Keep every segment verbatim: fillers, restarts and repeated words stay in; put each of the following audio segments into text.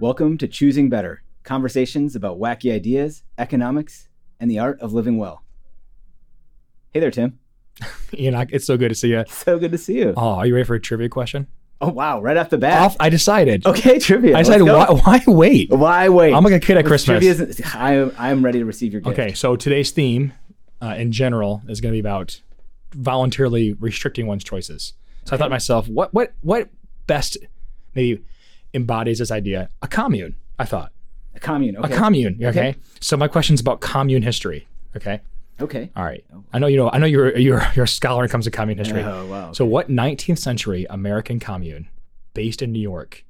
Welcome to Choosing Better, conversations about wacky ideas, economics, and the art of living well. Hey there, Tim. Ian, it's so good to see you. So good to see you. Oh, are you ready for a trivia question? Oh, wow. Right off the bat. Off, I decided. Okay, trivia. I decided, why, why wait? Why wait? I'm like a kid at Christmas. I, I'm ready to receive your gift. Okay, so today's theme uh, in general is going to be about voluntarily restricting one's choices. So okay. I thought to myself, what, what, what best maybe embodies this idea? A commune, I thought. A commune, okay. A commune, okay? okay. So my question's about commune history, okay? Okay. All right. I know you know. I know you're you're you're a scholar when it comes to commune history. Oh wow. Okay. So what nineteenth century American commune, based in New York,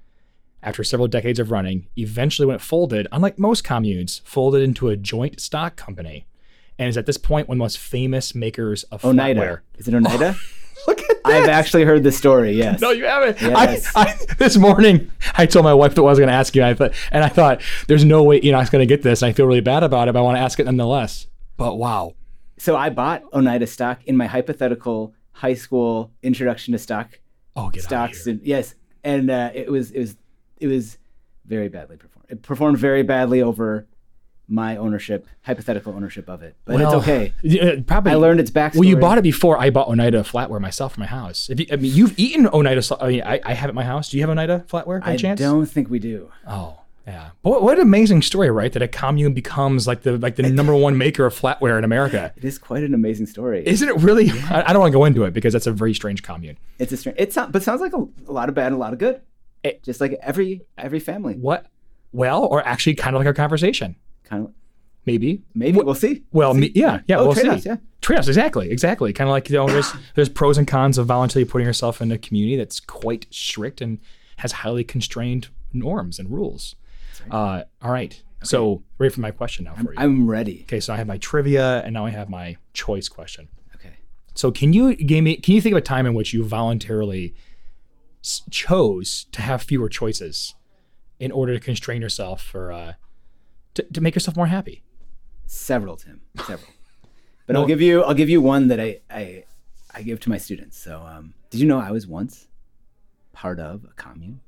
after several decades of running, eventually when it folded, unlike most communes, folded into a joint stock company, and is at this point one of the most famous makers of Oneida. flatware. Is it Oneida? Look at this. I've actually heard the story. Yes. No, you haven't. Yes. I, I, this morning, I told my wife that I was going to ask you, and I thought, and I thought, there's no way you're not going to get this. And I feel really bad about it, but I want to ask it nonetheless. But wow. So I bought Oneida stock in my hypothetical high school introduction to stock. Oh, get stocks. out of here. And, yes, and uh, it was it was it was very badly performed. It performed very badly over my ownership, hypothetical ownership of it. But well, it's okay. Yeah, probably. I learned its backstory. Well, you bought it before I bought Oneida flatware myself for my house. If you, I mean, you've eaten Oneida. I mean, I, I have it at my house. Do you have Oneida flatware by I chance? I don't think we do. Oh. Yeah, but what, what an amazing story, right? That a commune becomes like the like the number one maker of flatware in America. It is quite an amazing story, isn't it? Really? Yeah. I, I don't want to go into it because that's a very strange commune. It's a strange. It's not, but it sounds like a, a lot of bad and a lot of good. It, Just like every every family. What? Well, or actually, kind of like our conversation. Kind of. Maybe. Maybe we'll see. Well, we'll see. Me, yeah, yeah, oh, we'll trade-offs, see. Yeah. Trade-offs, exactly, exactly. Kind of like, you know, there's there's pros and cons of voluntarily putting yourself in a community that's quite strict and has highly constrained norms and rules. Uh, all right. Okay. So ready for my question now for I'm, you. I'm ready. Okay. So I have my trivia and now I have my choice question. Okay. So can you give me, can you think of a time in which you voluntarily s- chose to have fewer choices in order to constrain yourself for, uh, to, to make yourself more happy? Several, Tim, several. But well, I'll give you, I'll give you one that I, I, I give to my students. So, um, did you know I was once part of a commune?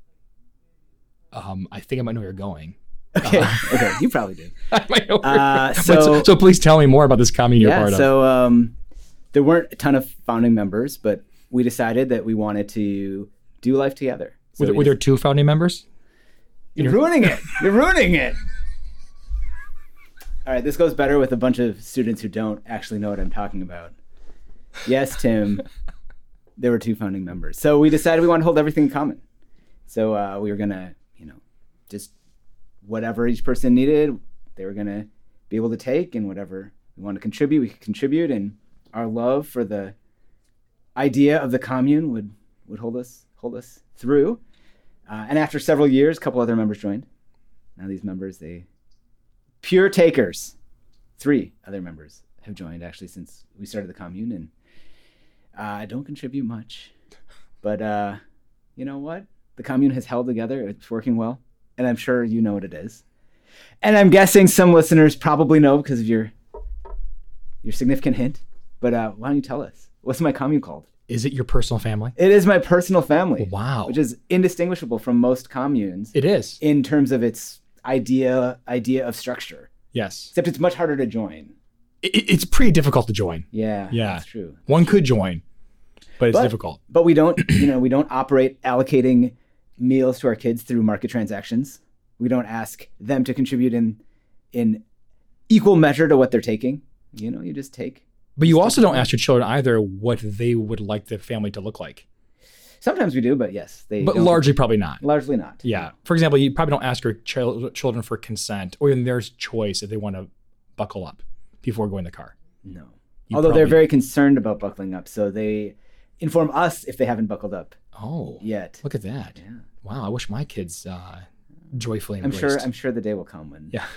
Um, I think I might know where you're going. Okay, uh, okay, you probably do. I might know where uh, so, so, so please tell me more about this commune you're yeah, part of. So um, there weren't a ton of founding members, but we decided that we wanted to do life together. So were, there, were there two founding members? You're ruining it. You're ruining it. All right, this goes better with a bunch of students who don't actually know what I'm talking about. Yes, Tim, there were two founding members. So we decided we want to hold everything in common. So uh, we were going to, you know, just whatever each person needed, they were going to be able to take, and whatever we want to contribute, we could contribute. And our love for the idea of the commune would, would hold us hold us through. Uh, and after several years, a couple other members joined. Now these members, they pure takers. Three other members have joined actually since we started the commune, and I uh, don't contribute much, but uh, you know what? The commune has held together. It's working well, and I'm sure you know what it is. And I'm guessing some listeners probably know because of your your significant hint. But uh, why don't you tell us? What's my commune called? Is it your personal family? It is my personal family. Wow. Which is indistinguishable from most communes. It is. In terms of its idea idea of structure. Yes. Except it's much harder to join. It, it's pretty difficult to join. Yeah. Yeah. That's true. One could join, but it's but, difficult. But we don't, you know, we don't operate allocating meals to our kids through market transactions. We don't ask them to contribute in in equal measure to what they're taking. You know, you just take. But you also don't ask your children either what they would like the family to look like. Sometimes we do, but yes, they. But don't. largely probably not. Largely not. Yeah. For example, you probably don't ask your ch- children for consent or even their choice if they want to buckle up before going in the car. No. You Although probably... they're very concerned about buckling up, so they inform us if they haven't buckled up. Oh. Yet. Look at that. Yeah. Wow. I wish my kids uh, joyfully I'm embraced. sure. I'm sure the day will come when. Yeah.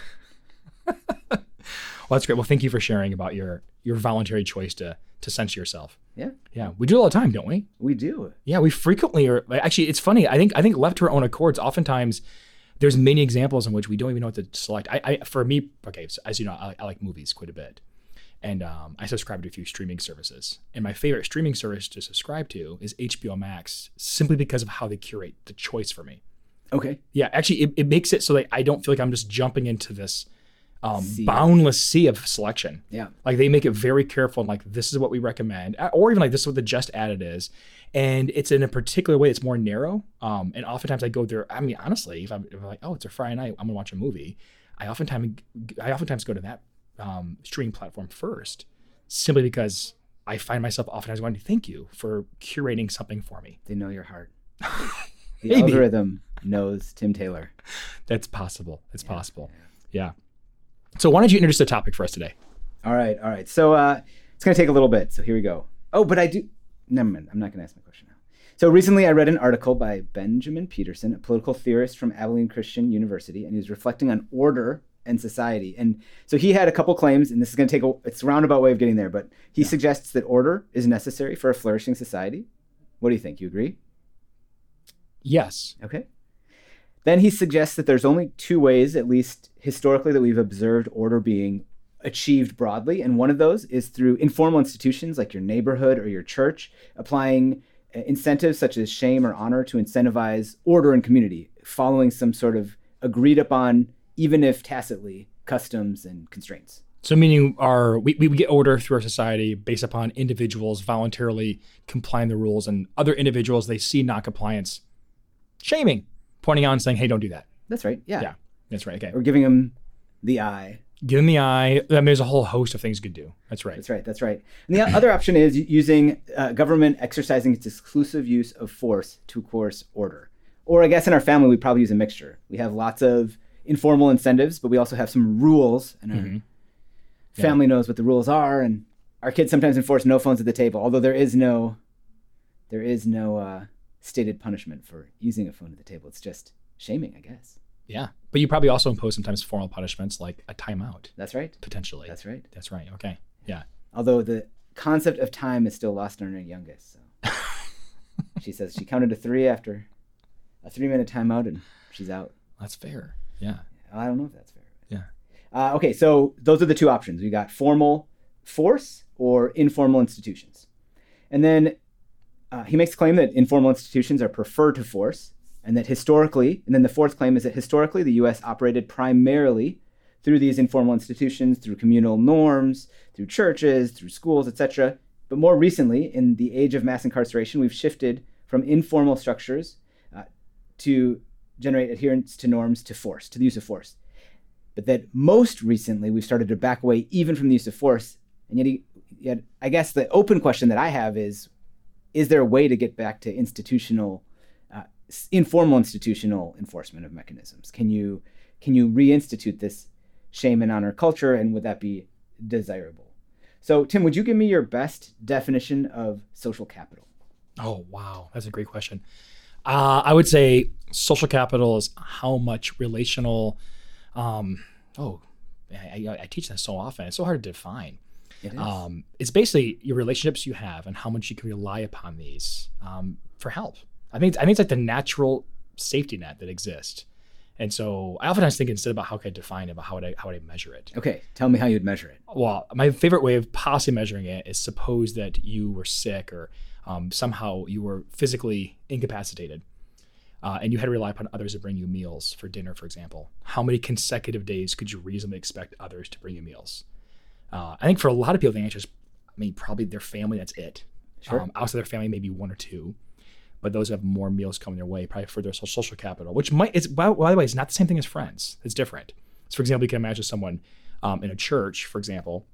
Well, that's great. Well, thank you for sharing about your your voluntary choice to to censor yourself. Yeah. Yeah. We do it all the time, don't we? We do. Yeah. We frequently are. Actually, it's funny. I think I think left to our own accords, oftentimes there's many examples in which we don't even know what to select. I, I for me, okay, so as you know, I, I like movies quite a bit. And um, I subscribe to a few streaming services. And my favorite streaming service to subscribe to is H B O Max, simply because of how they curate the choice for me. Okay. Yeah, actually, it, it makes it so that I don't feel like I'm just jumping into this um, Sea. boundless sea of selection. Yeah. Like they make it very careful and like, this is what we recommend, or even like this is what the just added is. And it's in a particular way that's more narrow. Um, and oftentimes I go there. I mean, honestly, if I'm, if I'm like, oh, it's a Friday night, I'm gonna watch a movie. I oftentimes, I oftentimes go to that um, streaming platform first, simply because I find myself oftentimes going to thank you for curating something for me. They know your heart. The Maybe. algorithm knows Tim Taylor. That's possible. It's Yeah, possible. Yeah. So why don't you introduce the topic for us today? All right, all right. So uh, it's going to take a little bit. So here we go. Oh, but I do. Never mind. I'm not going to ask my question now. So recently I read an article by Benjamin Peterson, a political theorist from Abilene Christian University, and he was reflecting on order and society. And so he had a couple claims, and this is going to take a, it's a roundabout way of getting there, but he yeah. suggests that order is necessary for a flourishing society. What do you think? You agree? Yes. Okay. Then he suggests that there's only two ways, at least historically, that we've observed order being achieved broadly. And one of those is through informal institutions like your neighborhood or your church, applying incentives such as shame or honor to incentivize order in community, following some sort of agreed upon, even if tacitly, customs and constraints. So meaning our we, we get order through our society based upon individuals voluntarily complying the rules, and other individuals they see non-compliance, shaming, pointing out and saying, hey, don't do that. That's right. Yeah. Yeah. That's right. Okay. Or giving them the eye. Give them the eye. I mean, there's a whole host of things you could do. That's right. That's right. That's right. And the other option is using uh, government exercising its exclusive use of force to coerce order. Or I guess in our family, we probably use a mixture. We have lots of informal incentives, but we also have some rules, and our mm-hmm. family yeah. knows what the rules are. And our kids sometimes enforce no phones at the table, although there is no, there is no uh, stated punishment for using a phone at the table. It's just shaming, I guess. Yeah. But you probably also impose sometimes formal punishments like a timeout. That's right. Potentially. That's right. That's right. Okay. Yeah. Although the concept of time is still lost on our youngest. So she says she counted to three after a three minute timeout and she's out. That's fair. Yeah. I don't know if that's fair. Yeah. Uh, okay. So those are the two options. We got formal force or informal institutions. And then uh, he makes the claim that informal institutions are preferred to force, and that historically, and then the fourth claim is that historically the U S operated primarily through these informal institutions, through communal norms, through churches, through schools, et cetera. But more recently, in the age of mass incarceration, we've shifted from informal structures uh, to generate adherence to norms to force, to the use of force. But that most recently, we've started to back away even from the use of force. And yet, he, yet I guess the open question that I have is, is there a way to get back to institutional informal institutional enforcement of mechanisms? Can you can you reinstitute this shame and honor culture, and would that be desirable? So, Tim, would you give me your best definition of social capital? Oh, wow. That's a great question. Uh, I would say social capital is how much relational, um, oh, I, I, I teach that so often. It's so hard to define. It is. Um, it's basically your relationships you have and how much you can rely upon these um, for help. I think I think it's like the natural safety net that exists. And so I oftentimes think instead about how can I define it, but how would I how would I measure it? Okay, tell me how you'd measure it. Well, my favorite way of possibly measuring it is suppose that you were sick or um, somehow you were physically incapacitated uh, and you had to rely upon others to bring you meals for dinner, for example. How many consecutive days could you reasonably expect others to bring you meals? Uh, I think for a lot of people, the answer is, I mean, probably their family, that's it. Sure. Um, outside their family, maybe one or two. But those who have more meals coming their way, probably for their social capital, which might, it's, by, by the way, it's not the same thing as friends. It's different. So for example, you can imagine someone um, in a church, for example,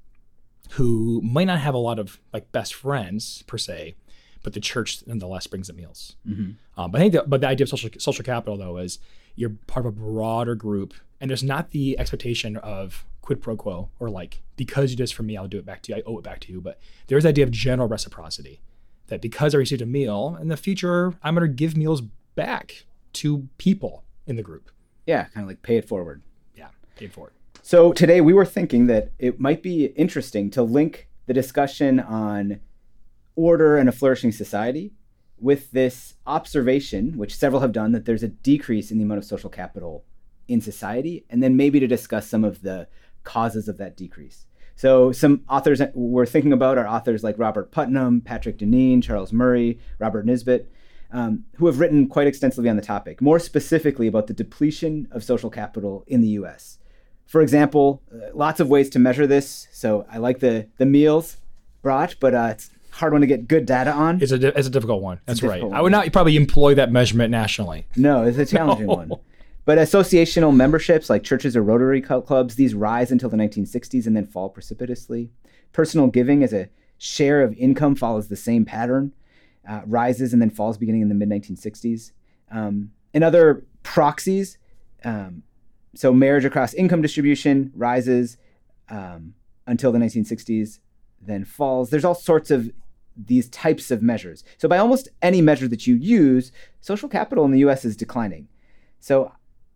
who might not have a lot of like best friends per se, but the church nonetheless brings them meals. Mm-hmm. Um, but I think that, but the idea of social, social capital though, is you're part of a broader group and there's not the expectation of quid pro quo or like, because you did this for me, I'll do it back to you. I owe it back to you. But there's the idea of general reciprocity. That because I received a meal, in the future, I'm going to give meals back to people in the group. Yeah, kind of like pay it forward. Yeah, pay it forward. So today we were thinking that it might be interesting to link the discussion on order and a flourishing society with this observation, which several have done, that there's a decrease in the amount of social capital in society, and then maybe to discuss some of the causes of that decrease. So some authors we're thinking about are authors like Robert Putnam, Patrick Deneen, Charles Murray, Robert Nisbet. um, who have written quite extensively on the topic, more specifically about the depletion of social capital in the U S. For example, uh, lots of ways to measure this. So I like the the meals brought, but uh, it's a hard one to get good data on. It's a, di- it's a difficult one. That's right. difficult I would one. not probably employ that measurement nationally. No, it's a challenging No. one. But associational memberships like churches or Rotary cl- clubs, these rise until the nineteen sixties and then fall precipitously. Personal giving as a share of income follows the same pattern, uh, rises and then falls beginning in the mid nineteen sixties. Um, and other proxies, um, so marriage across income distribution rises um, until the nineteen sixties, then falls. There's all sorts of these types of measures. So by almost any measure that you use, social capital in the U S is declining. So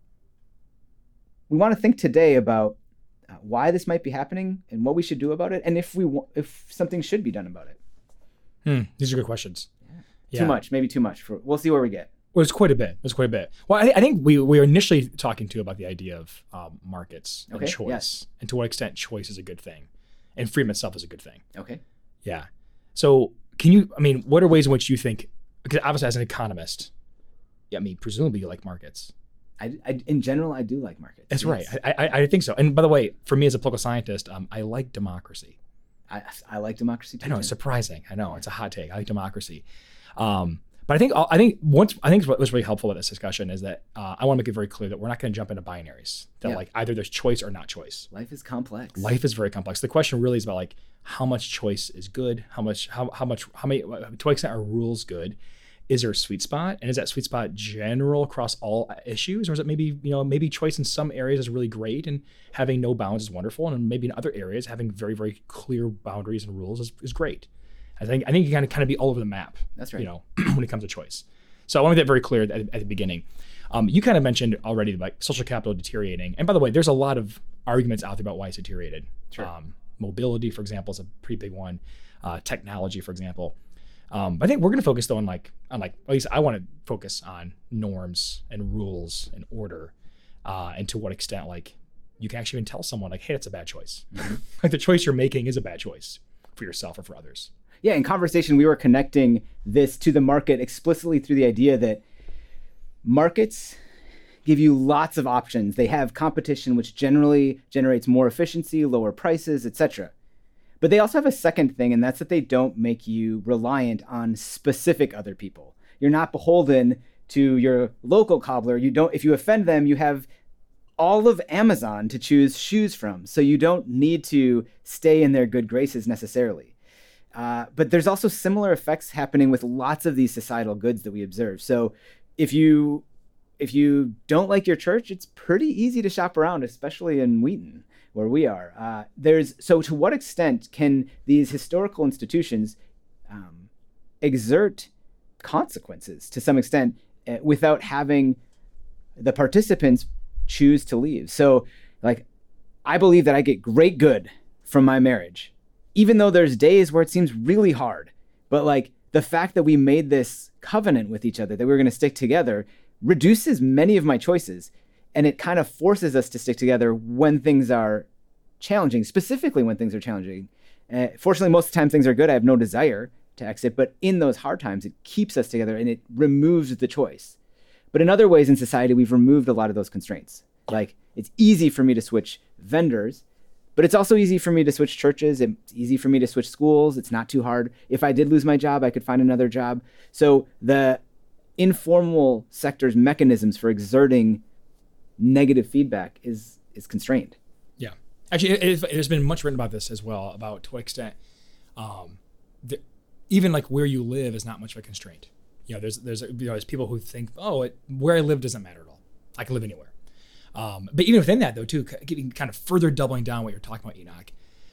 we want to think today about uh, why this might be happening and what we should do about it, and if we wa- if something should be done about it. Hmm. These are good questions. Yeah. Too much, maybe too much. For, we'll see where we get. Well, it's quite a bit. It's quite a bit. Well, I, I think we, we were initially talking too about the idea of um, markets and Okay, choice, yes. and to what extent choice is a good thing, and freedom itself is a good thing. Okay. Yeah. So can you, I mean, what are ways in which you think, because obviously as an economist, yeah, I mean, presumably you like markets. I, I, in general, I do like markets. That's yes. right. I, I, I think so. And by the way, for me as a political scientist, um, I like democracy. I, I like democracy too. I know, Tim. it's surprising. I know, it's a hot take. I like democracy. Um, but I think I think once I think what was really helpful with this discussion is that uh, I want to make it very clear that we're not going to jump into binaries. That Yeah. like either there's choice or not choice. Life is complex. Life is very complex. The question really is about like how much choice is good, how much how how much how many to what extent are rules good? Is there a sweet spot, and is that sweet spot general across all issues, or is it maybe you know maybe choice in some areas is really great and having no bounds is wonderful, and maybe in other areas having very very clear boundaries and rules is, is great. I think I think you kind of kind of be all over the map. That's right. You know, when it comes to choice. So I want to make that very clear at, at the beginning. Um, you kind of mentioned already like social capital deteriorating, and by the way, there's a lot of arguments out there about why it's deteriorated. Sure. Um, mobility, for example, is a pretty big one. Uh, technology, for example. Um, but I think we're going to focus though on like on like at least I want to focus on norms and rules and order, uh, and to what extent like you can actually even tell someone like, hey, that's a bad choice. Mm-hmm. Like the choice you're making is a bad choice for yourself or for others. Yeah, in conversation, we were connecting this to the market explicitly through the idea that markets give you lots of options. They have competition, which generally generates more efficiency, lower prices, et cetera. But they also have a second thing, and that's that they don't make you reliant on specific other people. You're not beholden to your local cobbler. You don't. If you offend them, you have all of Amazon to choose shoes from. So you don't need to stay in their good graces necessarily. Uh, but there's also similar effects happening with lots of these societal goods that we observe. So if you if you don't like your church, it's pretty easy to shop around, especially in Wheaton, where we are. Uh, there's so to what extent can these historical institutions um, exert consequences to some extent uh, without having the participants choose to leave? So, like, I believe that I get great good from my marriage, even though there's days where it seems really hard. But like the fact that we made this covenant with each other, that we were going to stick together, reduces many of my choices. And it kind of forces us to stick together when things are challenging, specifically when things are challenging. Uh, fortunately, most of the time things are good. I have no desire to exit. But in those hard times, it keeps us together and it removes the choice. But in other ways in society, we've removed a lot of those constraints. Like it's easy for me to switch vendors, but it's also easy for me to switch churches. It's easy for me to switch schools. It's not too hard. If I did lose my job, I could find another job. So the informal sector's mechanisms for exerting negative feedback is is constrained. Yeah. Actually, it, it, there's been much written about this as well, about to what extent um, the, even like where you live is not much of a constraint. You know, there's there's you know, there's people who think, oh, it, where I live doesn't matter at all. I can live anywhere. Um, but even within that, though, too, getting kind of further doubling down what you're talking about, Enoch,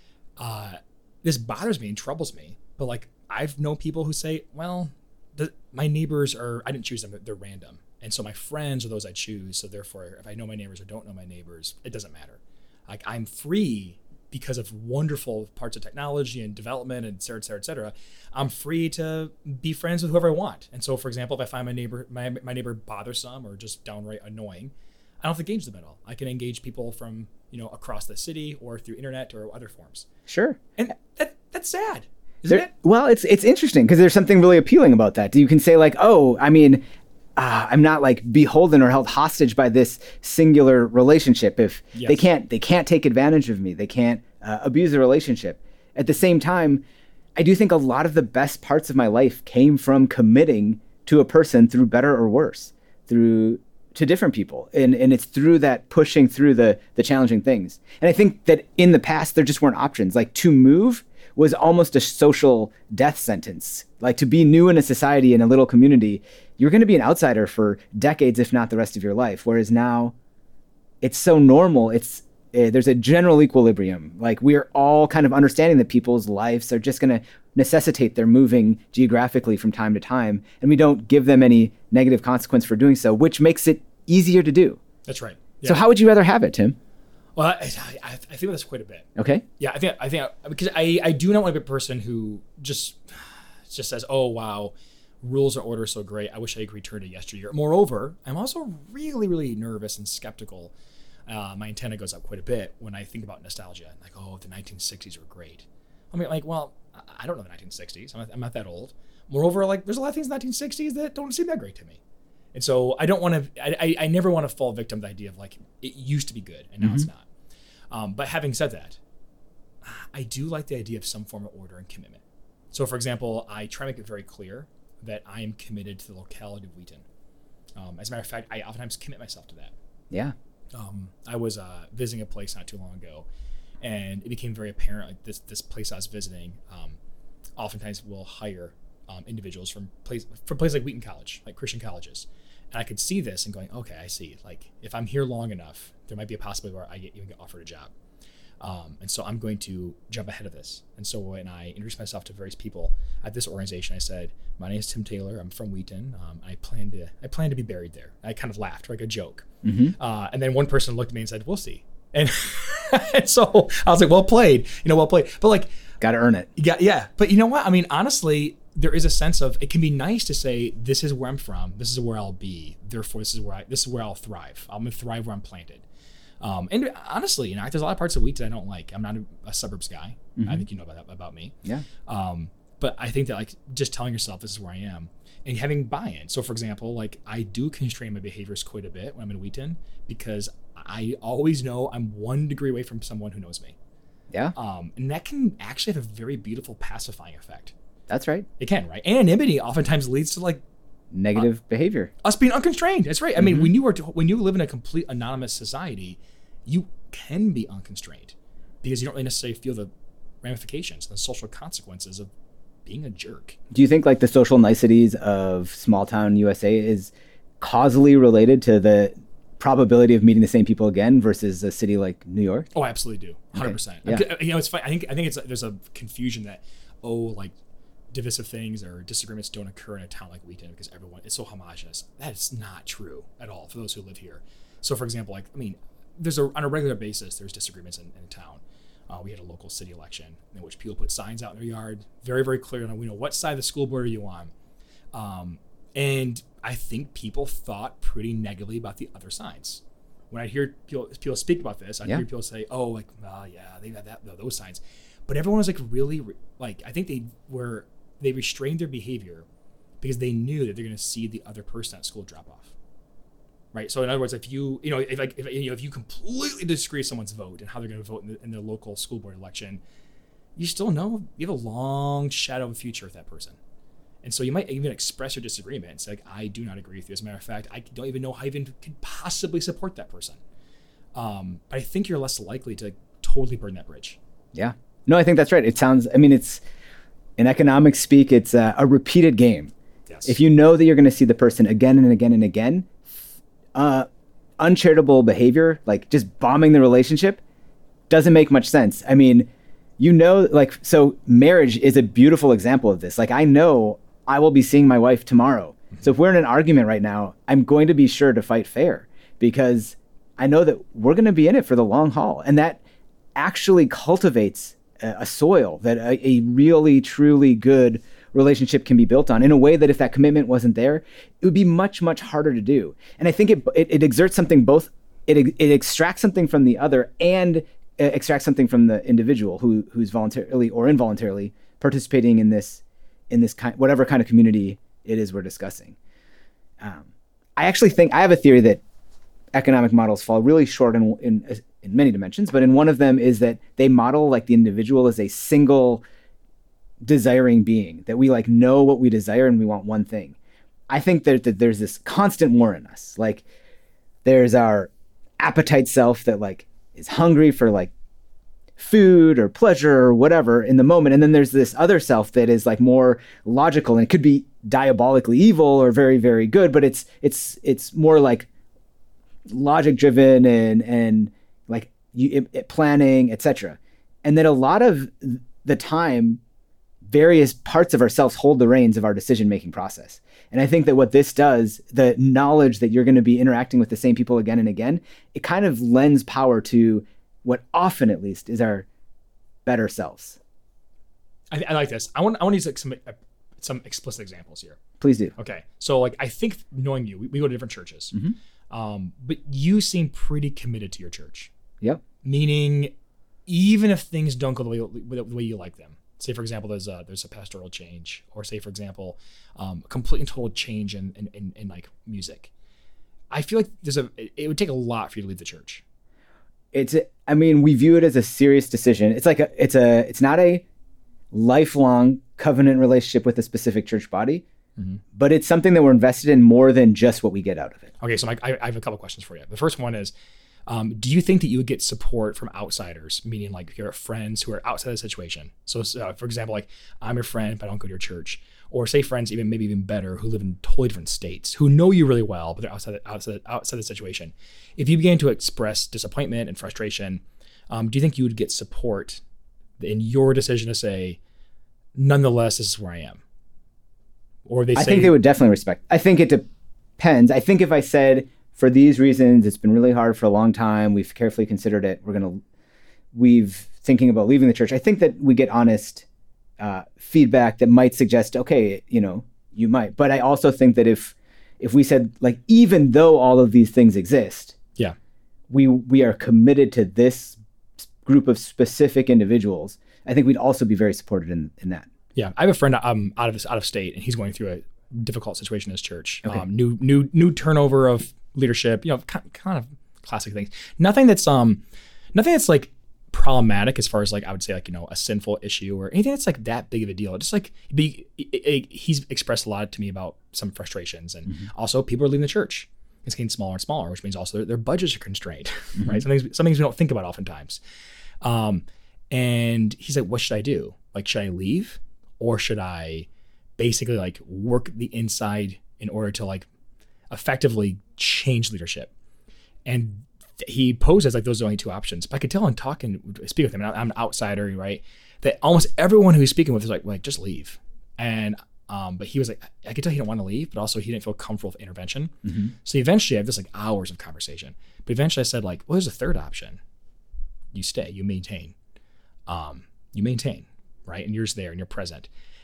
uh, this bothers me and troubles me. But like, I've known people who say, well, the, my neighbors are, I didn't choose them, they're random. And so my friends are those I choose. So therefore, if I know my neighbors or don't know my neighbors, it doesn't matter. Like, I'm free because of wonderful parts of technology and development and et cetera, et cetera, et cetera. I'm free to be friends with whoever I want. And so, for example, if I find my neighbor, my, my neighbor bothersome or just downright annoying, I don't have to engage them at all. I can engage people from, you know, across the city or through internet or other forms. Sure. And that that's sad. isn't There, it? well, it's it's interesting because there's something really appealing about that. You can say like, oh, I mean, uh, I'm not like beholden or held hostage by this singular relationship. If Yes. they can't they can't take advantage of me, they can't uh, abuse the relationship. At the same time, I do think a lot of the best parts of my life came from committing to a person through better or worse, through to different people. And and it's through that pushing through the the challenging things. And I think that in the past, there just weren't options. Like to move was almost a social death sentence. Like to be new in a society, in a little community, you're going to be an outsider for decades, if not the rest of your life. Whereas now it's so normal. It's uh, there's a general equilibrium. Like we're all kind of understanding that people's lives are just going to necessitate their moving geographically from time to time. And we don't give them any negative consequence for doing so, which makes it easier to do. That's right. So how would you rather have it, Tim? Well, I, I, I think that's quite a bit. Okay. Yeah, I think I think because I, I do not want to be a person who just just says, "Oh wow, rules and order are so great. I wish I could return to yesteryear." Moreover, I'm also really really nervous and skeptical. Uh, my antenna goes up quite a bit when I think about nostalgia. Like, oh, the nineteen sixties were great. I mean, like, well, I don't know the nineteen sixties. I'm not, I'm not that old. Moreover, like, there's a lot of things in the nineteen sixties that don't seem that great to me. And so I don't want to, I, I, I never want to fall victim to the idea of like, it used to be good and now mm-hmm. it's not. Um, but having said that, I do like the idea of some form of order and commitment. So for example, I try to make it very clear that I am committed to the locality of Wheaton. Um, as a matter of fact, I oftentimes commit myself to that. Yeah. Um, I was uh, visiting a place not too long ago, and it became very apparent like this, this place I was visiting um, oftentimes will hire um, individuals from, place, from places like Wheaton College, like Christian colleges. And I could see this and going, okay, I see. Like, if I'm here long enough, there might be a possibility where I get, even get offered a job. Um, and so I'm going to jump ahead of this. And so when I introduced myself to various people at this organization, I said, my name is Tim Taylor. I'm from Wheaton. Um, I plan to I plan to be buried there. I kind of laughed, like a joke. Mm-hmm. Uh, and then one person looked at me and said, we'll see. And, and so I was like, well played, you know, well played. But like, got to earn it. Yeah, yeah. But you know what? I mean, honestly, there is a sense of, it can be nice to say, this is where I'm from, this is where I'll be, therefore this is where I, this is where I'll thrive. I'm gonna thrive where I'm planted. Um, and honestly, you know, there's a lot of parts of Wheaton I don't like. I'm not a, a suburbs guy. Mm-hmm. I think you know about that about me. Yeah. Um, but I think that like just telling yourself this is where I am and having buy-in. So for example, like I do constrain my behaviors quite a bit when I'm in Wheaton because I always know I'm one degree away from someone who knows me. Yeah. Um, and that can actually have a very beautiful pacifying effect. That's right. It can, right? Anonymity oftentimes leads to like negative uh, behavior. Us being unconstrained. That's right. I mm-hmm. mean, when you are when you live in a complete anonymous society, you can be unconstrained because you don't really necessarily feel the ramifications and the social consequences of being a jerk. Do you think like the social niceties of small town U S A is causally related to the probability of meeting the same people again versus a city like New York? Oh, I absolutely do. one hundred percent. Okay. Yeah. You know, it's fine. I think I think it's there's a confusion that oh, like divisive things or disagreements don't occur in a town like Wheaton because everyone is so homogenous. That is not true at all for those who live here. So for example, like, I mean, there's a, on a regular basis, there's disagreements in, in town. Uh, we had a local city election in which people put signs out in their yard, very, very clear on, we know what side of the school board are you on. Um, and I think people thought pretty negatively about the other sides. When I hear people, people speak about this, I yeah. hear people say, oh, like, oh, yeah, they got that, those signs. But everyone was like really, like, I think they were, they restrained their behavior because they knew that they're going to see the other person at school drop off. Right. So in other words, if you, you know, if like, if, you know, if you completely disagree with someone's vote and how they're going to vote in the, in the local school board election, you still know you have a long shadow of a future with that person. And so you might even express your disagreement and say, like, I do not agree with you. As a matter of fact, I don't even know how I even could possibly support that person. Um, but I think you're less likely to totally burn that bridge. Yeah. No, I think that's right. It sounds, I mean, it's, in economic speak, it's a, a repeated game. Yes. If you know that you're going to see the person again and again and again, uh, uncharitable behavior, like just bombing the relationship, doesn't make much sense. I mean, you know, like, so marriage is a beautiful example of this. Like, I know I will be seeing my wife tomorrow. So if we're in an argument right now, I'm going to be sure to fight fair because I know that we're going to be in it for the long haul. And that actually cultivates a, a soil that a, a really, truly good relationship can be built on in a way that if that commitment wasn't there, it would be much, much harder to do. And I think it it, it exerts something both, it it extracts something from the other and extracts something from the individual who who's voluntarily or involuntarily participating in this, in this kind, whatever kind of community it is we're discussing. Um, I actually think I have a theory that economic models fall really short in, in in many dimensions, but in one of them is that they model like the individual as a single desiring being, that we like know what we desire and we want one thing. I think that, that there's this constant war in us. Like there's our appetite self that like is hungry for like food or pleasure or whatever in the moment. And then there's this other self that is like more logical, and it could be diabolically evil or very, very good, but it's, it's, it's more like logic driven and, and like you, it, it planning, et cetera. And then a lot of the time, various parts of ourselves hold the reins of our decision-making process. And I think that what this does, the knowledge that you're going to be interacting with the same people again and again, it kind of lends power to what often, at least, is our better selves. I, I like this. I want I want to use like some uh, some explicit examples here. Please do. Okay, so like I think knowing you, we, we go to different churches, Mm-hmm. um, but you seem pretty committed to your church. Yep. Meaning, even if things don't go the way, the way you like them. Say, for example, there's a there's a pastoral change, or say, for example, um, a complete and total change in, in, in, in like music. I feel like there's a it would take a lot for you to leave the church. It's, I mean, we view it as a serious decision. It's like a, it's a, it's not a lifelong covenant relationship with a specific church body, mm-hmm. but it's something that we're invested in more than just what we get out of it. Okay, so Mike, I, I have a couple questions for you. The first one is, Um, do you think that you would get support from outsiders, meaning like your friends who are outside the situation? So, uh, for example, like I'm your friend, but I don't go to your church, or say friends, even maybe even better, who live in totally different states, who know you really well, but they're outside outside outside the situation. If you began to express disappointment and frustration, um, do you think you would get support in your decision to say, nonetheless, this is where I am? Or they say, I think they would definitely respect. I think it depends. I think if I said, for these reasons, it's been really hard for a long time, we've carefully considered it, we're going to, we've thinking about leaving the church, I think that we get honest uh, feedback that might suggest, okay, you know, you might. But I also think that if if we said, like, even though all of these things exist, yeah, we we are committed to this group of specific individuals, I think we'd also be very supported in, in that. Yeah, I have a friend um, out of out of state, and he's going through a difficult situation in his church. Okay. Um, new new new turnover of leadership, you know, kind of classic things. Nothing that's um, nothing that's like problematic as far as like I would say like you know a sinful issue or anything that's like that big of a deal. Just like be, it, it, he's expressed a lot to me about some frustrations, and mm-hmm. also people are leaving the church. It's getting smaller and smaller, which means also their, their budgets are constrained, mm-hmm. right? Some things, some things we don't think about oftentimes. Um, and he's like, what should I do? Like, should I leave, or should I basically like work the inside in order to like effectively change leadership? And th- he poses like those are the only two options. But I could tell in talking, speaking with him, and I'm an outsider, right? That almost everyone who he's speaking with is like, like just leave. And um, but he was like, I could tell he didn't want to leave, but also he didn't feel comfortable with intervention. Mm-hmm. So eventually, I have this like hours of conversation. But eventually, I said like, well, there's a third option. You stay, you maintain, um, you maintain, right? And you're just there and you're present.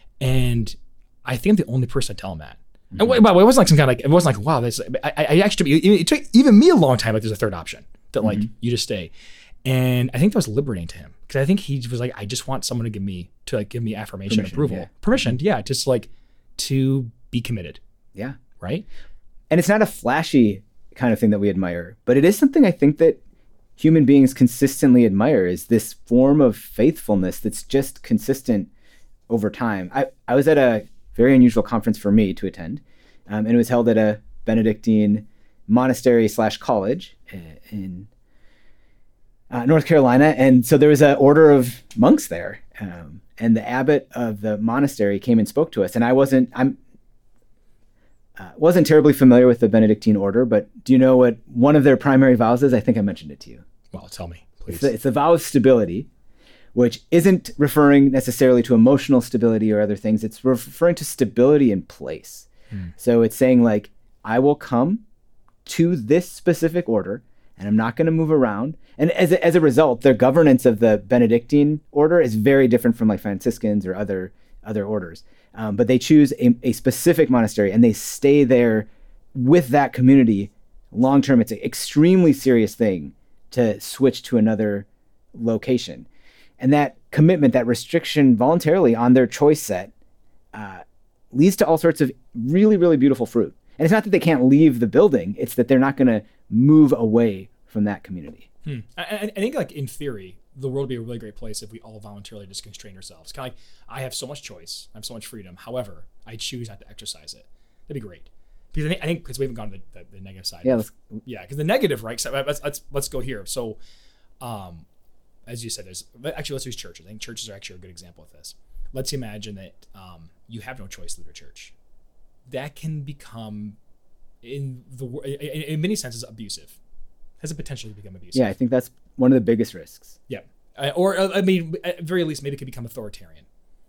And I think I'm the only person to tell him that. Mm-hmm. And by the way, it wasn't like some kind of like, it wasn't like, wow, this, I, I actually, it took even me a long time, like there's a third option that like, mm-hmm. you just stay. And I think that was liberating to him, because I think he was like, I just want someone to give me, to like give me affirmation, permission, approval, yeah. permission. Yeah. Just like to be committed. Yeah. Right. And it's not a flashy kind of thing that we admire, but it is something I think that human beings consistently admire, is this form of faithfulness that's just consistent over time. I, I was at a very unusual conference for me to attend, um, and it was held at a Benedictine monastery slash college in uh, North Carolina. And so there was an order of monks there, um, and the abbot of the monastery came and spoke to us. And I wasn't, I'm, uh, wasn't terribly familiar with the Benedictine order, but do you know what one of their primary vows is? I think I mentioned it to you. Well, tell me, please. It's the, it's the vow of stability, which isn't referring necessarily to emotional stability or other things. It's referring to stability in place. Mm. So it's saying like, I will come to this specific order and I'm not going to move around. And as a, as a result, their governance of the Benedictine order is very different from like Franciscans or other other orders. Um, but they choose a, a specific monastery and they stay there with that community long term. It's an extremely serious thing to switch to another location. And that commitment, that restriction voluntarily on their choice set uh, leads to all sorts of really, really beautiful fruit. And it's not that they can't leave the building, it's that they're not going to move away from that community. Hmm. I, I think, like, in theory, the world would be a really great place if we all voluntarily just constrain ourselves. Kind of like, I have so much choice, I have so much freedom. However, I choose not to exercise it. That'd be great. Because I think because we haven't gone to the, the, the negative side. Yeah, let's, yeah. Because the negative, right? So let's let's let's go here. So, um, as you said, there's actually let's use churches. I think churches are actually a good example of this. Let's imagine that um, you have no choice to leave your church. That can become, in the in, in many senses, abusive. Has the potential to become abusive. Yeah, I think that's one of the biggest risks. Yeah, uh, or uh, I mean, at very least, maybe it could become authoritarian,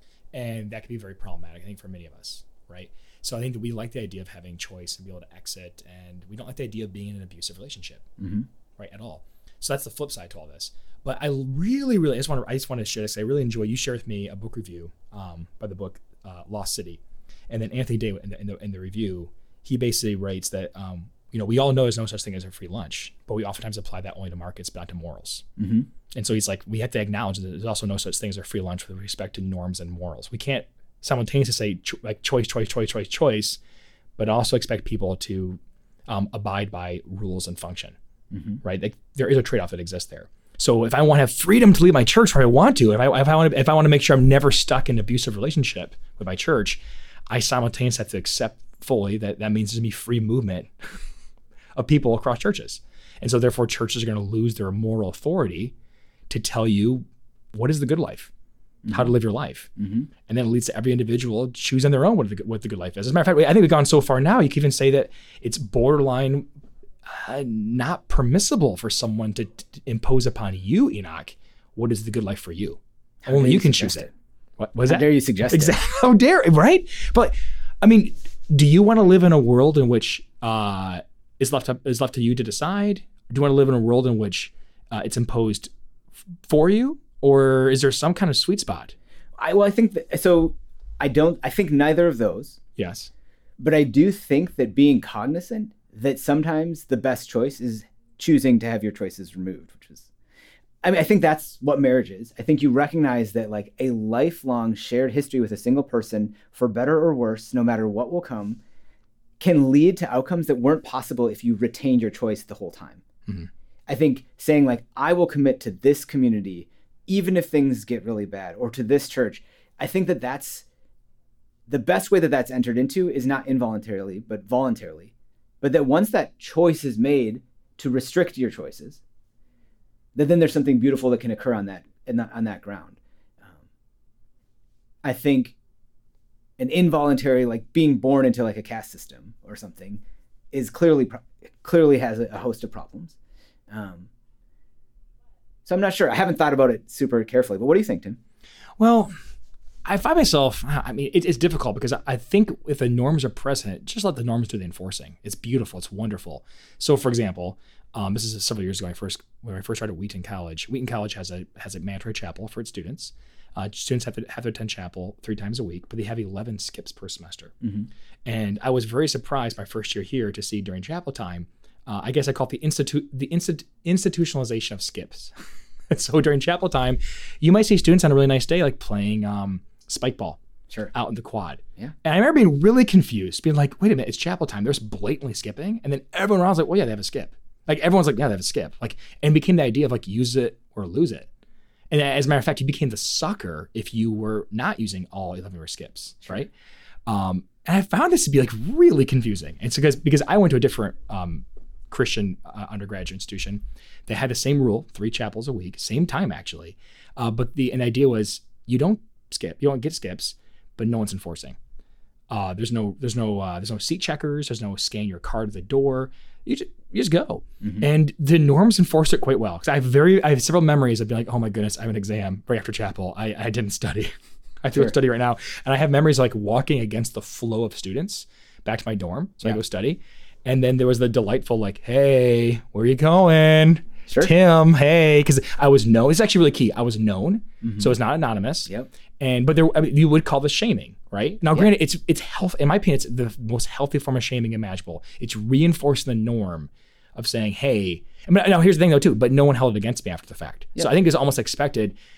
and that could be very problematic. I think for many of us, right? So I think that we like the idea of having choice and be able to exit, and we don't like the idea of being in an abusive relationship, mm-hmm. right? At all. So that's the flip side to all this. But I really, really, I just want to, I just want to share this. I really enjoy. You share with me a book review um, by the book uh, Lost City, and then Anthony Day in the, in the in the review, he basically writes that. Um, You know, we all know there's no such thing as a free lunch, but we oftentimes apply that only to markets, but not to morals. Mm-hmm. And so he's like, we have to acknowledge that there's also no such thing as a free lunch with respect to norms and morals. We can't simultaneously say cho- like choice, choice, choice, choice, choice, but also expect people to um, abide by rules and function, mm-hmm. right? Like, there is a trade-off that exists there. So if I want to have freedom to leave my church where I want to, if I if I want to, if I want to make sure I'm never stuck in an abusive relationship with my church, I simultaneously have to accept fully that that means there's gonna be free movement of people across churches. And so therefore churches are going to lose their moral authority to tell you what is the good life, mm-hmm. how to live your life. Mm-hmm. And then it leads to every individual choosing their own what the, what the good life is. As a matter of fact, I think we've gone so far now, you can even say that it's borderline uh, not permissible for someone to, to impose upon you, Enoch, what is the good life for you. How Only you, you can choose it. it. What was How that? dare you suggest exactly. it? How dare, right? But I mean, do you want to live in a world in which uh, is left up, is left to you to decide? Do you want to live in a world in which uh, it's imposed f- for you, or is there some kind of sweet spot? I well, I think that, so. I don't. I think neither of those. Yes, but I do think that being cognizant that sometimes the best choice is choosing to have your choices removed, which is, I mean, I think that's what marriage is. I think you recognize that like a lifelong shared history with a single person, for better or worse, no matter what will come, can lead to outcomes that weren't possible if you retained your choice the whole time. Mm-hmm. I think saying like, I will commit to this community, even if things get really bad, or to this church, I think that that's the best way that that's entered into is not involuntarily, but voluntarily. But that once that choice is made to restrict your choices, that then there's something beautiful that can occur on that, on that ground. Um, I think an involuntary, like being born into like a caste system or something, is clearly clearly has a, a host of problems. Um, so I'm not sure. I haven't thought about it super carefully, but what do you think, Tim? Well, I find myself, I mean, it, it's difficult because I think if the norms are present, just let the norms do the enforcing. It's beautiful. It's wonderful. So for example, um, this is several years ago, I first, when I first started at Wheaton College. Wheaton College has a has a mandatory chapel for its students. Uh, students have to have to attend chapel three times a week, but they have eleven skips per semester. Mm-hmm. And I was very surprised my first year here to see during chapel time, uh, I guess I call it the institute, the instit- institutionalization of skips. So during chapel time, you might see students on a really nice day, like playing um, spike ball sure. out in the quad. Yeah. And I remember being really confused, being like, wait a minute, it's chapel time. There's blatantly skipping. And then everyone around was like, well, yeah, they have a skip. Like everyone's like, yeah, they have a skip. Like, and became the idea of like, use it or lose it. And as a matter of fact, you became the sucker if you were not using all eleven of your skips, sure. right? Um, and I found this to be like really confusing. And so because, because I went to a different um, Christian uh, undergraduate institution, they had the same rule, three chapels a week, same time actually. Uh, but the an idea was you don't skip, you don't get skips, but no one's enforcing. Uh, there's no, there's no, uh, there's no seat checkers. There's no scan your card at the door. You just, you just go. Mm-hmm. And the norms enforce it quite well. Because I have very, I have several memories of being like, oh my goodness, I have an exam right after chapel. I, I didn't study. I feel sure. study right now. And I have memories of like walking against the flow of students back to my dorm. So yeah. I go study. And then there was the delightful like, hey, where are you going? Sure. Tim, hey, because I was known. It's actually really key. I was known, mm-hmm. so it's not anonymous. Yep. And but there, I mean, you would call this shaming, right? Now, yep. granted, it's it's health. In my opinion, it's the most healthy form of shaming imaginable. It's reinforcing the norm of saying, hey. I mean, now here's the thing though too. But no one held it against me after the fact. Yep. So I think it's almost expected.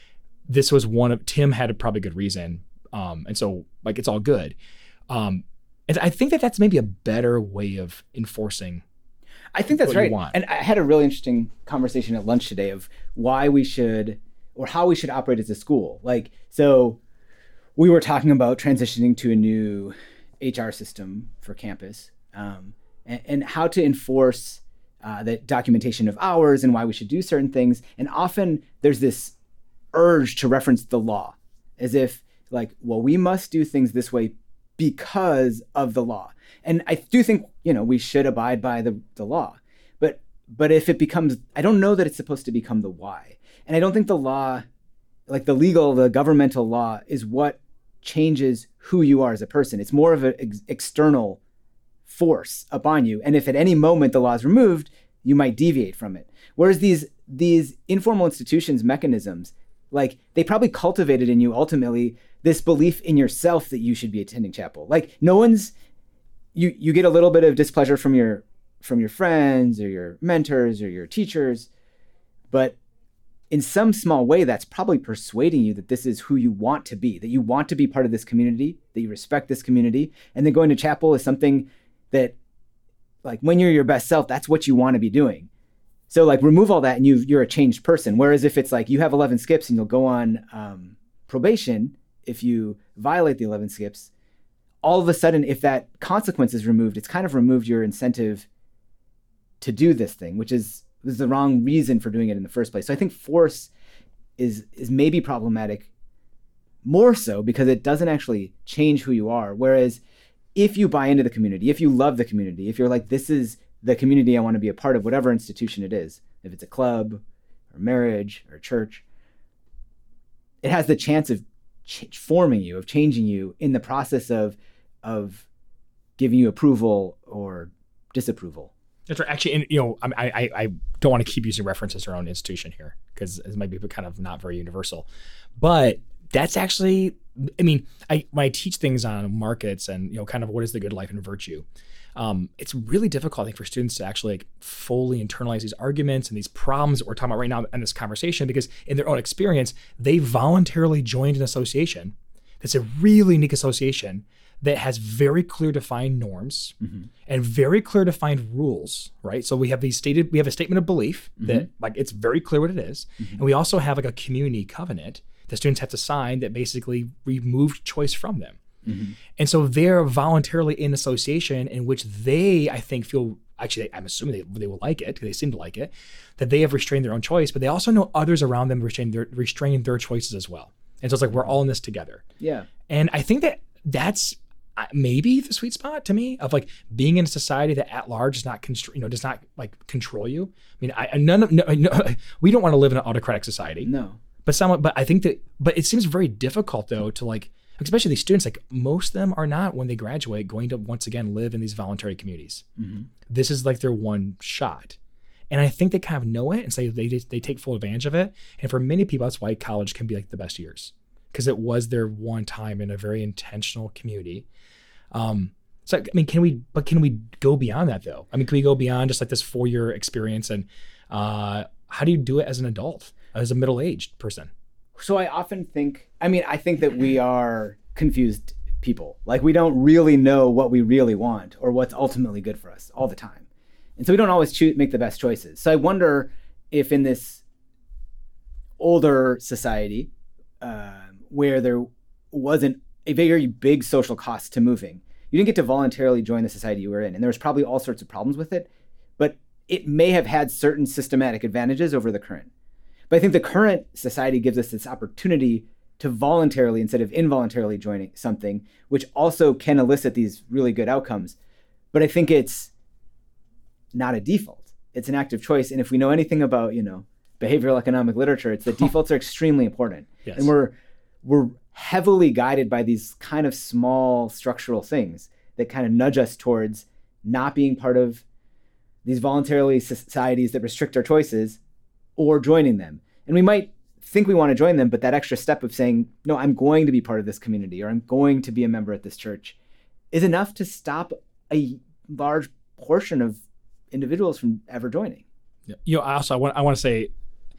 this was one of Tim had a probably good reason, um, and so like it's all good. Um, and I think that that's maybe a better way of enforcing. I think that's what you right. want. And I had a really interesting conversation at lunch today of why we should, or how we should operate as a school. Like, so we were talking about transitioning to a new H R system for campus, um, and, and how to enforce uh, the documentation of hours and why we should do certain things. And often there's this urge to reference the law as if like, well, we must do things this way because of the law. And I do think, you know, we should abide by the, the law. But but if it becomes, I don't know that it's supposed to become the why. And I don't think the law, like the legal, the governmental law is what changes who you are as a person. It's more of an ex- external force upon you. And if at any moment the law is removed, you might deviate from it. Whereas these these informal institutions, mechanisms, like they probably cultivated in you ultimately this belief in yourself that you should be attending chapel. Like no one's, you you get a little bit of displeasure from your from your friends or your mentors or your teachers, but in some small way, that's probably persuading you that this is who you want to be, that you want to be part of this community, that you respect this community, and then going to chapel is something that, like, when you're your best self, that's what you want to be doing. So, like, remove all that and you you're a changed person. Whereas if it's like you have eleven skips and you'll go on um, probation if you violate the eleven skips, all of a sudden, if that consequence is removed, it's kind of removed your incentive to do this thing, which is is the wrong reason for doing it in the first place. So I think force is is maybe problematic more so because it doesn't actually change who you are. Whereas if you buy into the community, if you love the community, if you're like, this is the community I want to be a part of, whatever institution it is, if it's a club or marriage or church, it has the chance of ch- forming you, of changing you in the process of of giving you approval or disapproval. That's right. Actually, and, you know, I, I I don't want to keep using references to our own institution here because it might be kind of not very universal, but that's actually, I mean, I when I teach things on markets and, you know, kind of what is the good life and virtue, um, it's really difficult, I think, for students to actually like fully internalize these arguments and these problems that we're talking about right now in this conversation, because in their own experience, they voluntarily joined an association that's a really unique association that has very clear defined norms mm-hmm. and very clear defined rules, right? So we have these stated, we have a statement of belief mm-hmm. that like, it's very clear what it is. Mm-hmm. And we also have like a community covenant that students have to sign that basically removed choice from them. Mm-hmm. And so they're voluntarily in association in which they, I think, feel, actually, I'm assuming they, they will like it, because they seem to like it, that they have restrained their own choice, but they also know others around them restrain their, restrain their choices as well. And so it's like, we're all in this together. Yeah. And I think that that's, maybe the sweet spot to me of like being in a society that at large does not constr- you know does not like control you. I mean, I none of no, no we don't want to live in an autocratic society. No, but some but I think that but it seems very difficult though to like, especially these students, like most of them are not when they graduate going to once again live in these voluntary communities. Mm-hmm. This is like their one shot, and I think they kind of know it and say they they take full advantage of it. And for many people, that's why college can be like the best years, because it was their one time in a very intentional community. Um, so, I mean, can we, but can we go beyond that though? I mean, can we go beyond just like this four year experience, and, uh, how do you do it as an adult, as a middle-aged person? So I often think, I mean, I think that we are confused people. Like we don't really know what we really want or what's ultimately good for us all the time. And so we don't always choose, make the best choices. So I wonder if in this older society, uh, where there wasn't a very big social cost to moving, you didn't get to voluntarily join the society you were in. And there was probably all sorts of problems with it, but it may have had certain systematic advantages over the current. But I think the current society gives us this opportunity to voluntarily instead of involuntarily joining something, which also can elicit these really good outcomes. But I think it's not a default. It's an active choice. And if we know anything about, you know, behavioral economic literature, it's that defaults are extremely important. Yes. And we're we're heavily guided by these kind of small structural things that kind of nudge us towards not being part of these voluntarily societies that restrict our choices or joining them. And we might think we want to join them, but that extra step of saying, no, I'm going to be part of this community, or I'm going to be a member at this church, is enough to stop a large portion of individuals from ever joining. You know, I also, I want, I want to say,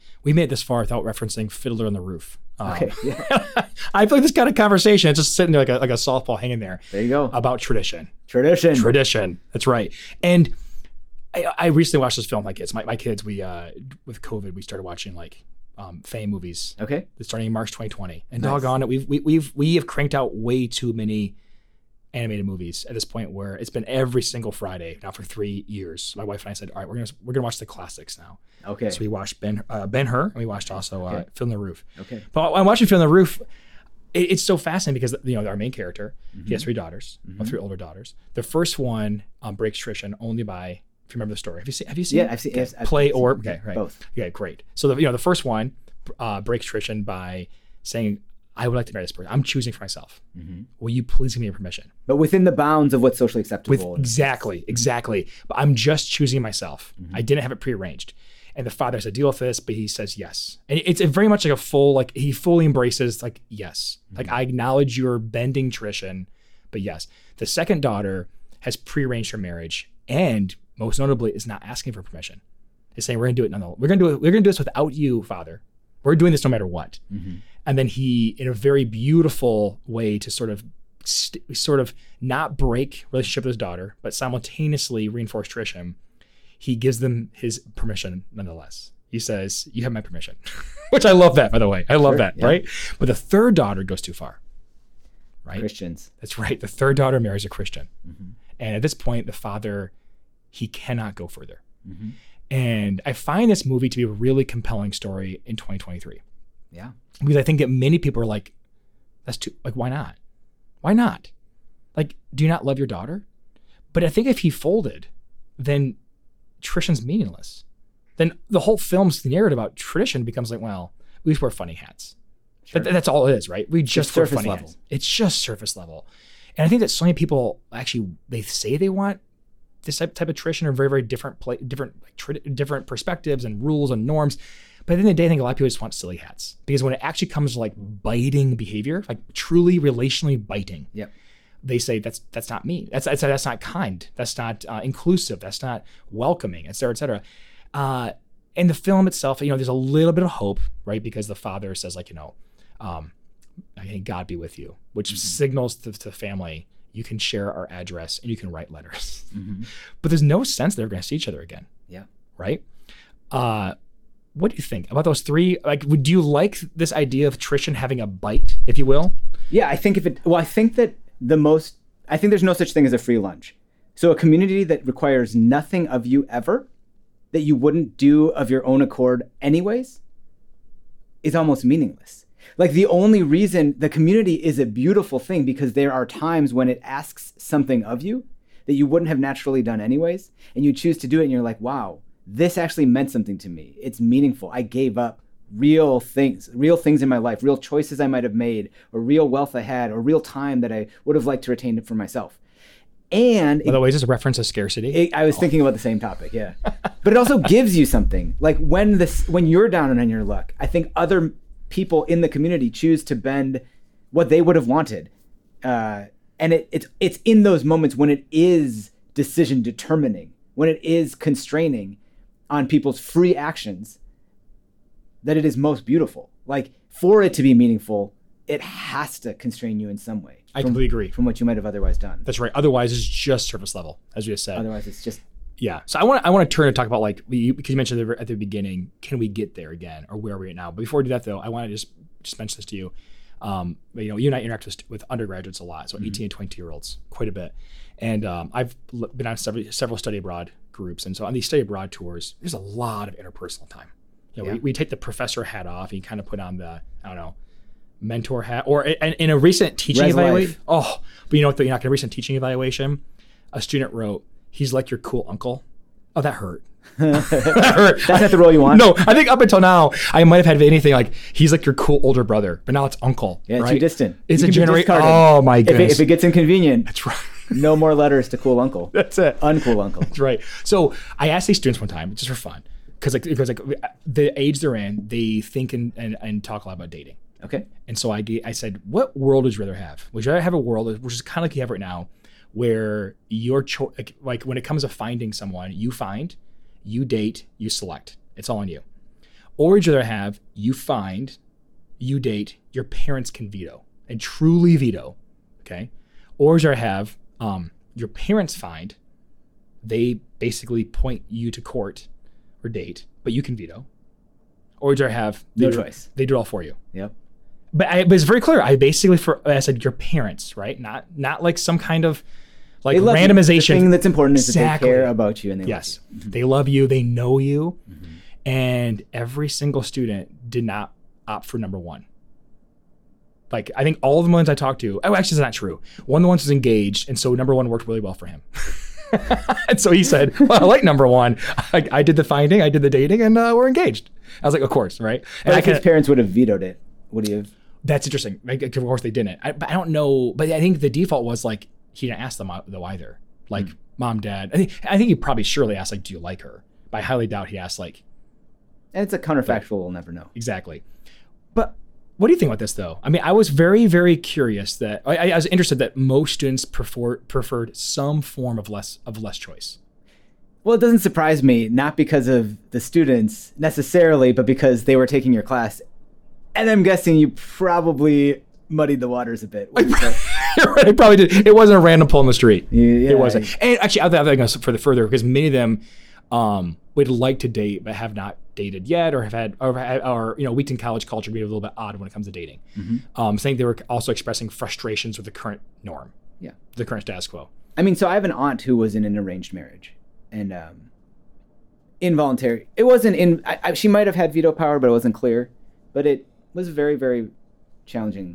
we made it this far without referencing Fiddler on the Roof. Um, Okay. Yeah. I feel like this kind of conversation is just sitting there like a, like a softball hanging there. There you go. About tradition. Tradition. Tradition. That's right. And I, I recently watched this film with my kids. My, my kids, we uh, with COVID, we started watching like um, Fame movies. Okay. Starting in March twenty twenty. And Nice. doggone it, we've we, we've we have cranked out way too many animated movies at this point where it's been every single Friday now for three years. My wife and I said, all right, we're gonna we're gonna watch the classics now. Okay. So we watched Ben uh, Ben Hur, and we watched also uh, Okay. Fiddler on the Roof. Okay. But I'm watching Fiddler on the Roof. It, it's so fascinating because you know our main character, Mm-hmm. he has three daughters, well, three older daughters. The first one um, breaks tradition only by, if you remember the story, have you seen? Have you seen? Yeah, it? I've seen. Okay. Yes, I've Play seen or okay, right? both. Okay, great. So the you know the first one uh, breaks tradition by saying, "I would like to marry this person. I'm choosing for myself. Mm-hmm. Will you please give me your permission?" But within the bounds of what's socially acceptable. With exactly, exactly. But I'm just choosing myself. Mm-hmm. I didn't have it prearranged. And the father has to deal with this, but he says yes. And it's a very much like a full, like he fully embraces like, yes. Mm-hmm. Like I acknowledge your bending tradition, but yes. The second daughter has prearranged her marriage and most notably is not asking for permission. Is saying we're gonna do it nonetheless. We're gonna do it, we're gonna do this without you, Father. We're doing this no matter what. Mm-hmm. And then he, in a very beautiful way to sort of st- sort of not break relationship with his daughter, but simultaneously reinforce tradition, he gives them his permission nonetheless. He says, you have my permission, which I love that, by the way. I love Sure, that, yeah. right? But the third daughter goes too far, right? Christians. That's right. The third daughter marries a Christian. Mm-hmm. And at this point, the father, he cannot go further. Mm-hmm. And I find this movie to be a really compelling story in twenty twenty-three. Yeah. Because I think that many people are like, that's too, like, why not? Why not? Like, do you not love your daughter? But I think if he folded, then tradition's meaningless. Then the whole film's narrative about tradition becomes like, well, we just wear funny hats. Sure. That, that's all it is, right? We just Just wear surface funny level. hats. It's just surface level. And I think that so many people actually, they say they want this type, type of tradition or very, very different, pla different, like, tra- different perspectives and rules and norms. But at the end of the day, I think a lot of people just want silly hats because when it actually comes to like biting behavior, like truly relationally biting, Yep. they say that's that's not me. That's that's, that's not kind. That's not uh, inclusive. That's not welcoming, et cetera, et cetera. Uh, and the film itself, you know, there's a little bit of hope, right? Because the father says like, you know, um, I think God be with you, which Mm-hmm. signals to, to the family, you can share our address and you can write letters. Mm-hmm. But there's no sense they're going to see each other again. Yeah. Right? Uh, what do you think about those three? Like, would you like this idea of tradition having a bite, if you will? Yeah, I think if it, well, I think that the most, I think there's no such thing as a free lunch. So a community that requires nothing of you ever, that you wouldn't do of your own accord anyways, is almost meaningless. Like the only reason the community is a beautiful thing because there are times when it asks something of you that you wouldn't have naturally done anyways, and you choose to do it and you're like, wow, this actually meant something to me. It's meaningful. I gave up real things, real things in my life, real choices I might have made, or real wealth I had, or real time that I would have liked to retain for myself. And By the way, is this a reference to scarcity? it, I was thinking about the same topic, yeah. But it also gives you something. Like when this, when you're down on your luck, I think other people in the community choose to bend what they would have wanted. Uh, and it, it's it's in those moments when it is decision determining, when it is constraining on people's free actions, that it is most beautiful. Like for it to be meaningful, it has to constrain you in some way. I from- completely agree. From what you might have otherwise done. That's right. Otherwise, it's just surface level, as we just said. Otherwise, it's just Yeah. So I want to I want to turn and talk about like we, because you mentioned at the, at the beginning, can we get there again, or where are we at now? But before we do that, though, I want to just just mention this to you. Um, you know, you and I interact with, with undergraduates a lot, so Mm-hmm. eighteen and twenty-two year olds, quite a bit. And um, I've l- been on several several study abroad groups, and so on these study abroad tours, there's a lot of interpersonal time. You know, Yeah. we, we take the professor hat off, and you kind of put on the I don't know mentor hat, or in, in a recent teaching Res evaluation. life. Oh, but you know what? The, you know, like in a recent teaching evaluation, a student wrote, "He's like your cool uncle." Oh, that hurt. that hurt. that's not the role you want. No, I think up until now, I might have had anything like he's like your cool older brother, but now it's uncle. Yeah, it's right? too distant. It's You a can be generation. discarded. Oh my If it, goodness, if it gets inconvenient, that's right. no more letters to cool uncle. That's it. Uncool uncle. That's right. So I asked these students one time, just for fun, because like because like the age they're in, they think and, and, and talk a lot about dating. Okay. And so I gave, I said, what world would you rather have? Would you rather have a world, which is kind of like you have right now, where your choice, like, like when it comes to finding someone, you find, you date, you select. It's all on you. Or would you rather have you find, you date, your parents can veto and truly veto, okay? Or would you rather have um, your parents find, they basically point you to court or date, but you can veto? Or would you rather have No they, choice. They do it all for you? Yep. But, I, but it's very clear. I basically, for I said your parents, right? Not not like some kind of like They love you. randomization. The thing that's important is Exactly. that they care about you and they Yes, love you. they love you. They know you, Mhm. and every single student did not opt for number one. Like I think all of the ones I talked to, oh, actually, it's not true. One of the ones was engaged, and so number one worked really well for him. And so he said, "Well, I like number one. I, I did the finding, I did the dating, and uh, we're engaged." I was like, "Of course, right?" And But I if his can, parents would have vetoed it, would he have? that's interesting. Like, of course they didn't. I, but I don't know. But I think the default was like he didn't ask them though either. Like Mm. mom, dad. I think I think he probably surely asked like, "Do you like her?" But I highly doubt he asked like And it's a counterfactual. We'll never know. exactly. But what do you think about this though? I mean, I was very very curious that I, I was interested that most students prefer preferred some form of less of less choice. Well, it doesn't surprise me, not because of the students necessarily, but because they were taking your class. And I'm guessing you probably muddied the waters a bit. with the- You're right, I probably did. It wasn't a random pull in the street. Yeah, It wasn't. And actually, I think I think for the further because many of them um, would like to date but have not dated yet, or have had, or, or you know, Wheaton College culture be a little bit odd when it comes to dating. Mhm. Um, saying they were also expressing frustrations with the current norm, Yeah. the current status quo. I mean, so I have an aunt who was in an arranged marriage, and um, involuntary. It wasn't in. I, I, she might have had veto power, but it wasn't clear. But it was a very, very challenging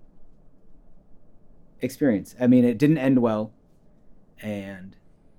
experience. I mean, it didn't end well, and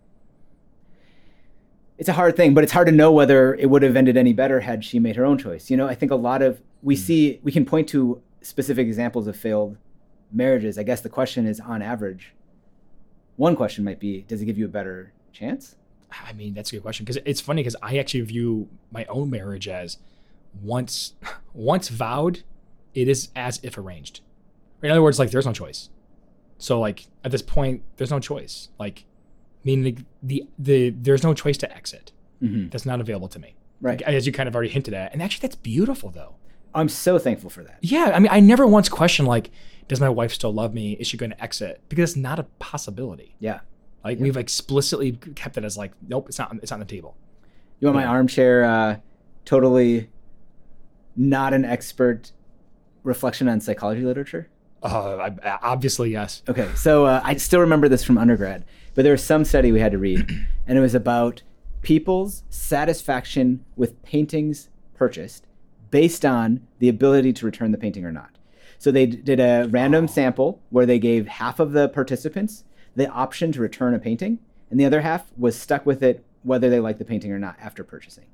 it's a hard thing. But it's hard to know whether it would have ended any better had she made her own choice. You know, I think a lot of we see we can point to specific examples of failed marriages. I guess the question is, on average. One question might be, does it give you a better chance? I mean, that's a good question because it's funny because I actually view my own marriage as once once vowed, it is as if arranged. In other words, like there's no choice. So like at this point, there's no choice. Like meaning the the, the there's no choice to exit. Mm-hmm. That's not available to me. Right. Like, as you kind of already hinted at. And actually that's beautiful though. I'm so thankful for that. Yeah. I mean, I never once questioned like, does my wife still love me? Is she going to exit? Because it's not a possibility. Yeah. Like Yeah. we've explicitly kept it as like, nope, it's not. It's on the table. You want my Yeah. armchair, uh, totally not an expert reflection on psychology literature? Uh, I, obviously, yes. Okay, so uh, I still remember this from undergrad, but there was some study we had to read, and it was about people's satisfaction with paintings purchased based on the ability to return the painting or not. So they d- did a random sample where they gave half of the participants the option to return a painting, and the other half was stuck with it whether they liked the painting or not after purchasing.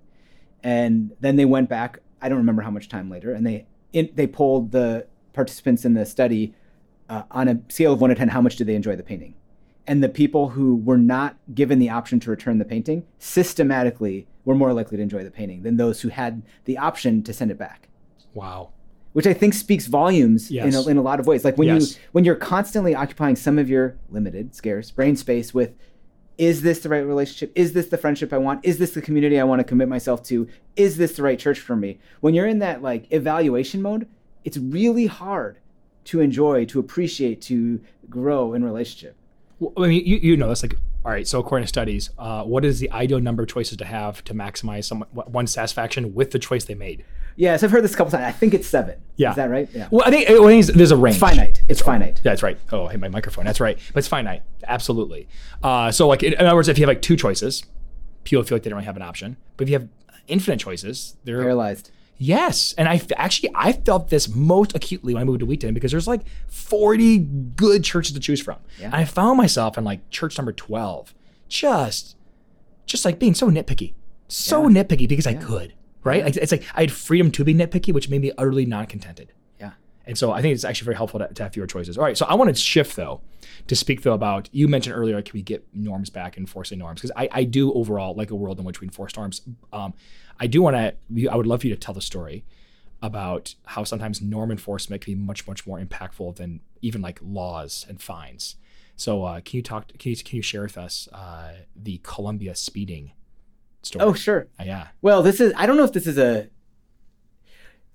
And then they went back, I don't remember how much time later, and they in, they polled the participants in the study uh, on a scale of one to ten, how much did they enjoy the painting? And the people who were not given the option to return the painting systematically were more likely to enjoy the painting than those who had the option to send it back. Wow. Which I think speaks volumes Yes. in, a, in a lot of ways. Like when Yes. you when you're constantly occupying some of your limited, scarce brain space with, is this the right relationship? Is this the friendship I want? Is this the community I want to commit myself to? Is this the right church for me? When you're in that like evaluation mode, it's really hard to enjoy, to appreciate, to grow in relationship. Well, I mean, you, you know, that's like, all right, so according to studies, uh, what is the ideal number of choices to have to maximize someone, one's satisfaction with the choice they made? Yes, I've heard this a couple times. I think it's seven. Yeah. Is that right? Yeah. Well, I think, I think there's a range. It's finite. It's finite. That's right. Oh, I hit my microphone. That's right. But it's finite. Absolutely. Uh, so like, in, in other words, if you have like two choices, people feel like they don't have an option. But if you have infinite choices, they're Paralyzed. Yes, and I actually I felt this most acutely when I moved to Wheaton because there's like forty good churches to choose from, Yeah. and I found myself in like church number twelve, just, just like being so nitpicky, so Yeah. nitpicky because I Yeah. could, right? Like, it's like I had freedom to be nitpicky, which made me utterly non-contented. Yeah. And so I think it's actually very helpful to, to have fewer choices. All right, so I want to shift though to speak though about, you mentioned earlier, can we get norms back, enforcing norms? Because I, I do overall like a world in which we enforce norms. Um, I do want to, I would love for you to tell the story about how sometimes norm enforcement can be much, much more impactful than even like laws and fines. So uh, can you talk, can you, can you share with us uh, the Columbia speeding story? Oh, sure. Uh, yeah. Well, this is, I don't know if this is a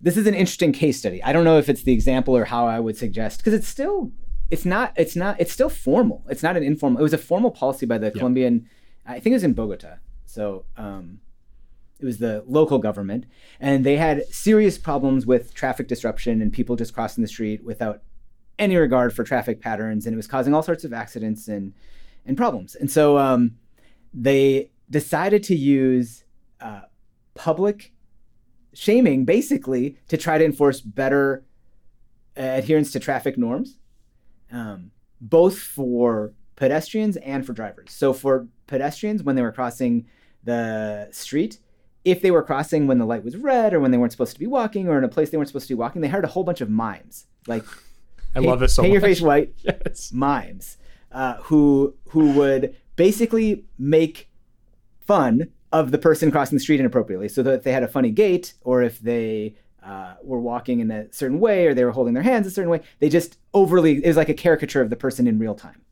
this is an interesting case study. I don't know if it's the example or how I would suggest, because it's still, it's not, it's not, it's still formal. It's not an informal. It was a formal policy by the yep. Colombian, I think it was in Bogota. So um, it was the local government, and they had serious problems with traffic disruption and people just crossing the street without any regard for traffic patterns, and it was causing all sorts of accidents and and problems. And so um, they decided to use uh, public shaming, basically, to try to enforce better uh, adherence to traffic norms, um, both for pedestrians and for drivers. So for pedestrians, when they were crossing the street, if they were crossing when the light was red or when they weren't supposed to be walking or in a place they weren't supposed to be walking, they hired a whole bunch of mimes. Like, I love this so much. Paint your face white, yes. mimes, uh, who who would basically make fun of the person crossing the street inappropriately. So that if they had a funny gait, or if they uh, were walking in a certain way, or they were holding their hands a certain way, they just overly, it was like a caricature of the person in real time.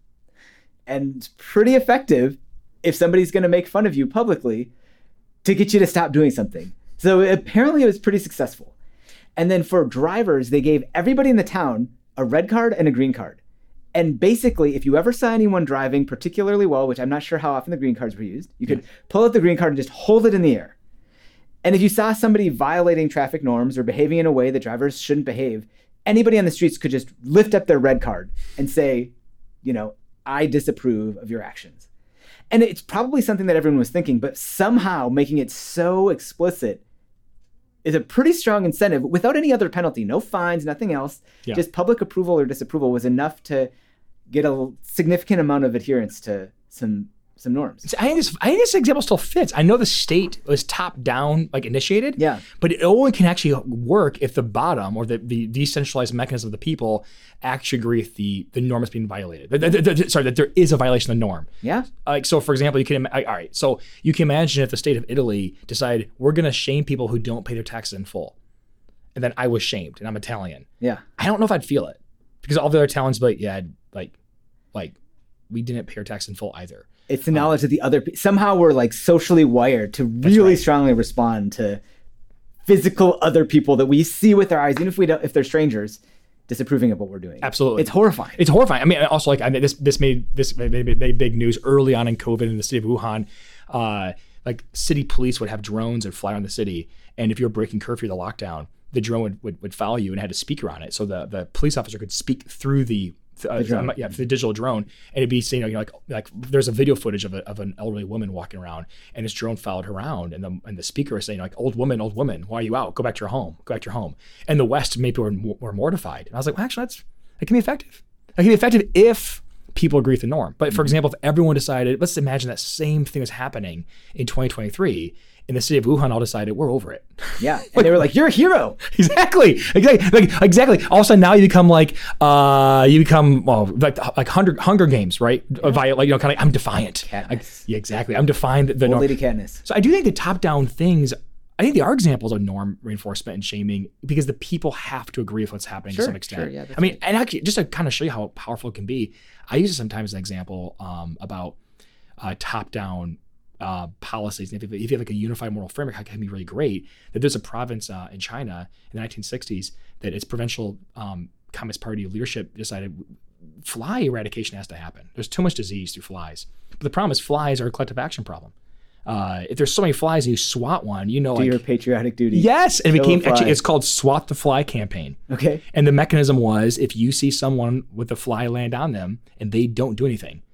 And pretty effective if somebody's going to make fun of you publicly to get you to stop doing something. So apparently it was pretty successful. And then for drivers, they gave everybody in the town a red card and a green card. And basically, if you ever saw anyone driving particularly well, which I'm not sure how often the green cards were used, you could yeah. pull out the green card and just hold it in the air. And if you saw somebody violating traffic norms or behaving in a way that drivers shouldn't behave, anybody on the streets could just lift up their red card and say, you know, I disapprove of your actions. And it's probably something that everyone was thinking, but somehow making it so explicit is a pretty strong incentive without any other penalty, no fines, nothing else. Yeah. Just public approval or disapproval was enough to get a significant amount of adherence to some some norms. I think this I think this example still fits. I know the state was top down, like initiated, yeah, but it only can actually work if the bottom or the, the decentralized mechanism of the people actually agree with the the norm is being violated. The, the, the, the, sorry, that there is a violation of the norm. Yeah. Like so, for example, you can all right. So you can imagine if the state of Italy decided we're going to shame people who don't pay their taxes in full, and then I was shamed, and I'm Italian. Yeah. I don't know if I'd feel it because all the other Italians would be like, yeah, like, like we didn't pay our tax in full either. It's the knowledge um, that the other somehow we're like socially wired to really right. strongly respond to physical other people that we see with our eyes, even if we don't, if they're strangers, disapproving of what we're doing. Absolutely, it's horrifying. It's horrifying. I mean, also like I mean, this this made this made, made big news early on in COVID in the city of Wuhan. Uh, like city police would have drones that fly around the city, and if you're breaking curfew, the lockdown, the drone would, would, would follow you and had a speaker on it, so the the police officer could speak through the. Uh, the yeah, the digital drone, and it'd be saying, you know, like, like there's a video footage of a, of an elderly woman walking around, and this drone followed her around, and the and the speaker is saying, like, old woman, old woman, why are you out? Go back to your home. Go back to your home. And the West, maybe were, were mortified. And I was like, well, actually, that's that can be effective. That can be effective if people agree with the norm. But for mm-hmm. example, if everyone decided, let's imagine that same thing was happening in twenty twenty-three. In the city of Wuhan, all decided we're over it. Yeah, and like, they were like, "You're a hero." Exactly, exactly, like, exactly. All of a sudden, now you become like, uh, you become well, like like Hunger Hunger Games, right? Yeah. Like you know, kind of, like, I'm defiant. Like, yeah, exactly. I'm defiant. The Old norm. Lady Katniss. So I do think the top-down things, I think they are examples of norm reinforcement and shaming because the people have to agree with what's happening sure, to some extent. Sure, yeah, I mean, right. and actually, just to kind of show you how powerful it can be, I use it sometimes as an example um, about uh, top-down. Uh, policies. And if, if you have like a unified moral framework, it can be really great. That there's a province uh, in China in the nineteen sixties that its provincial um, Communist Party leadership decided fly eradication has to happen. There's too much disease through flies. But the problem is flies are a collective action problem. Uh, if there's so many flies and you swat one, you know, do like, your patriotic duty. Yes, and it became actually it's called Swat the Fly campaign. Okay, and the mechanism was if you see someone with a fly land on them and they don't do anything,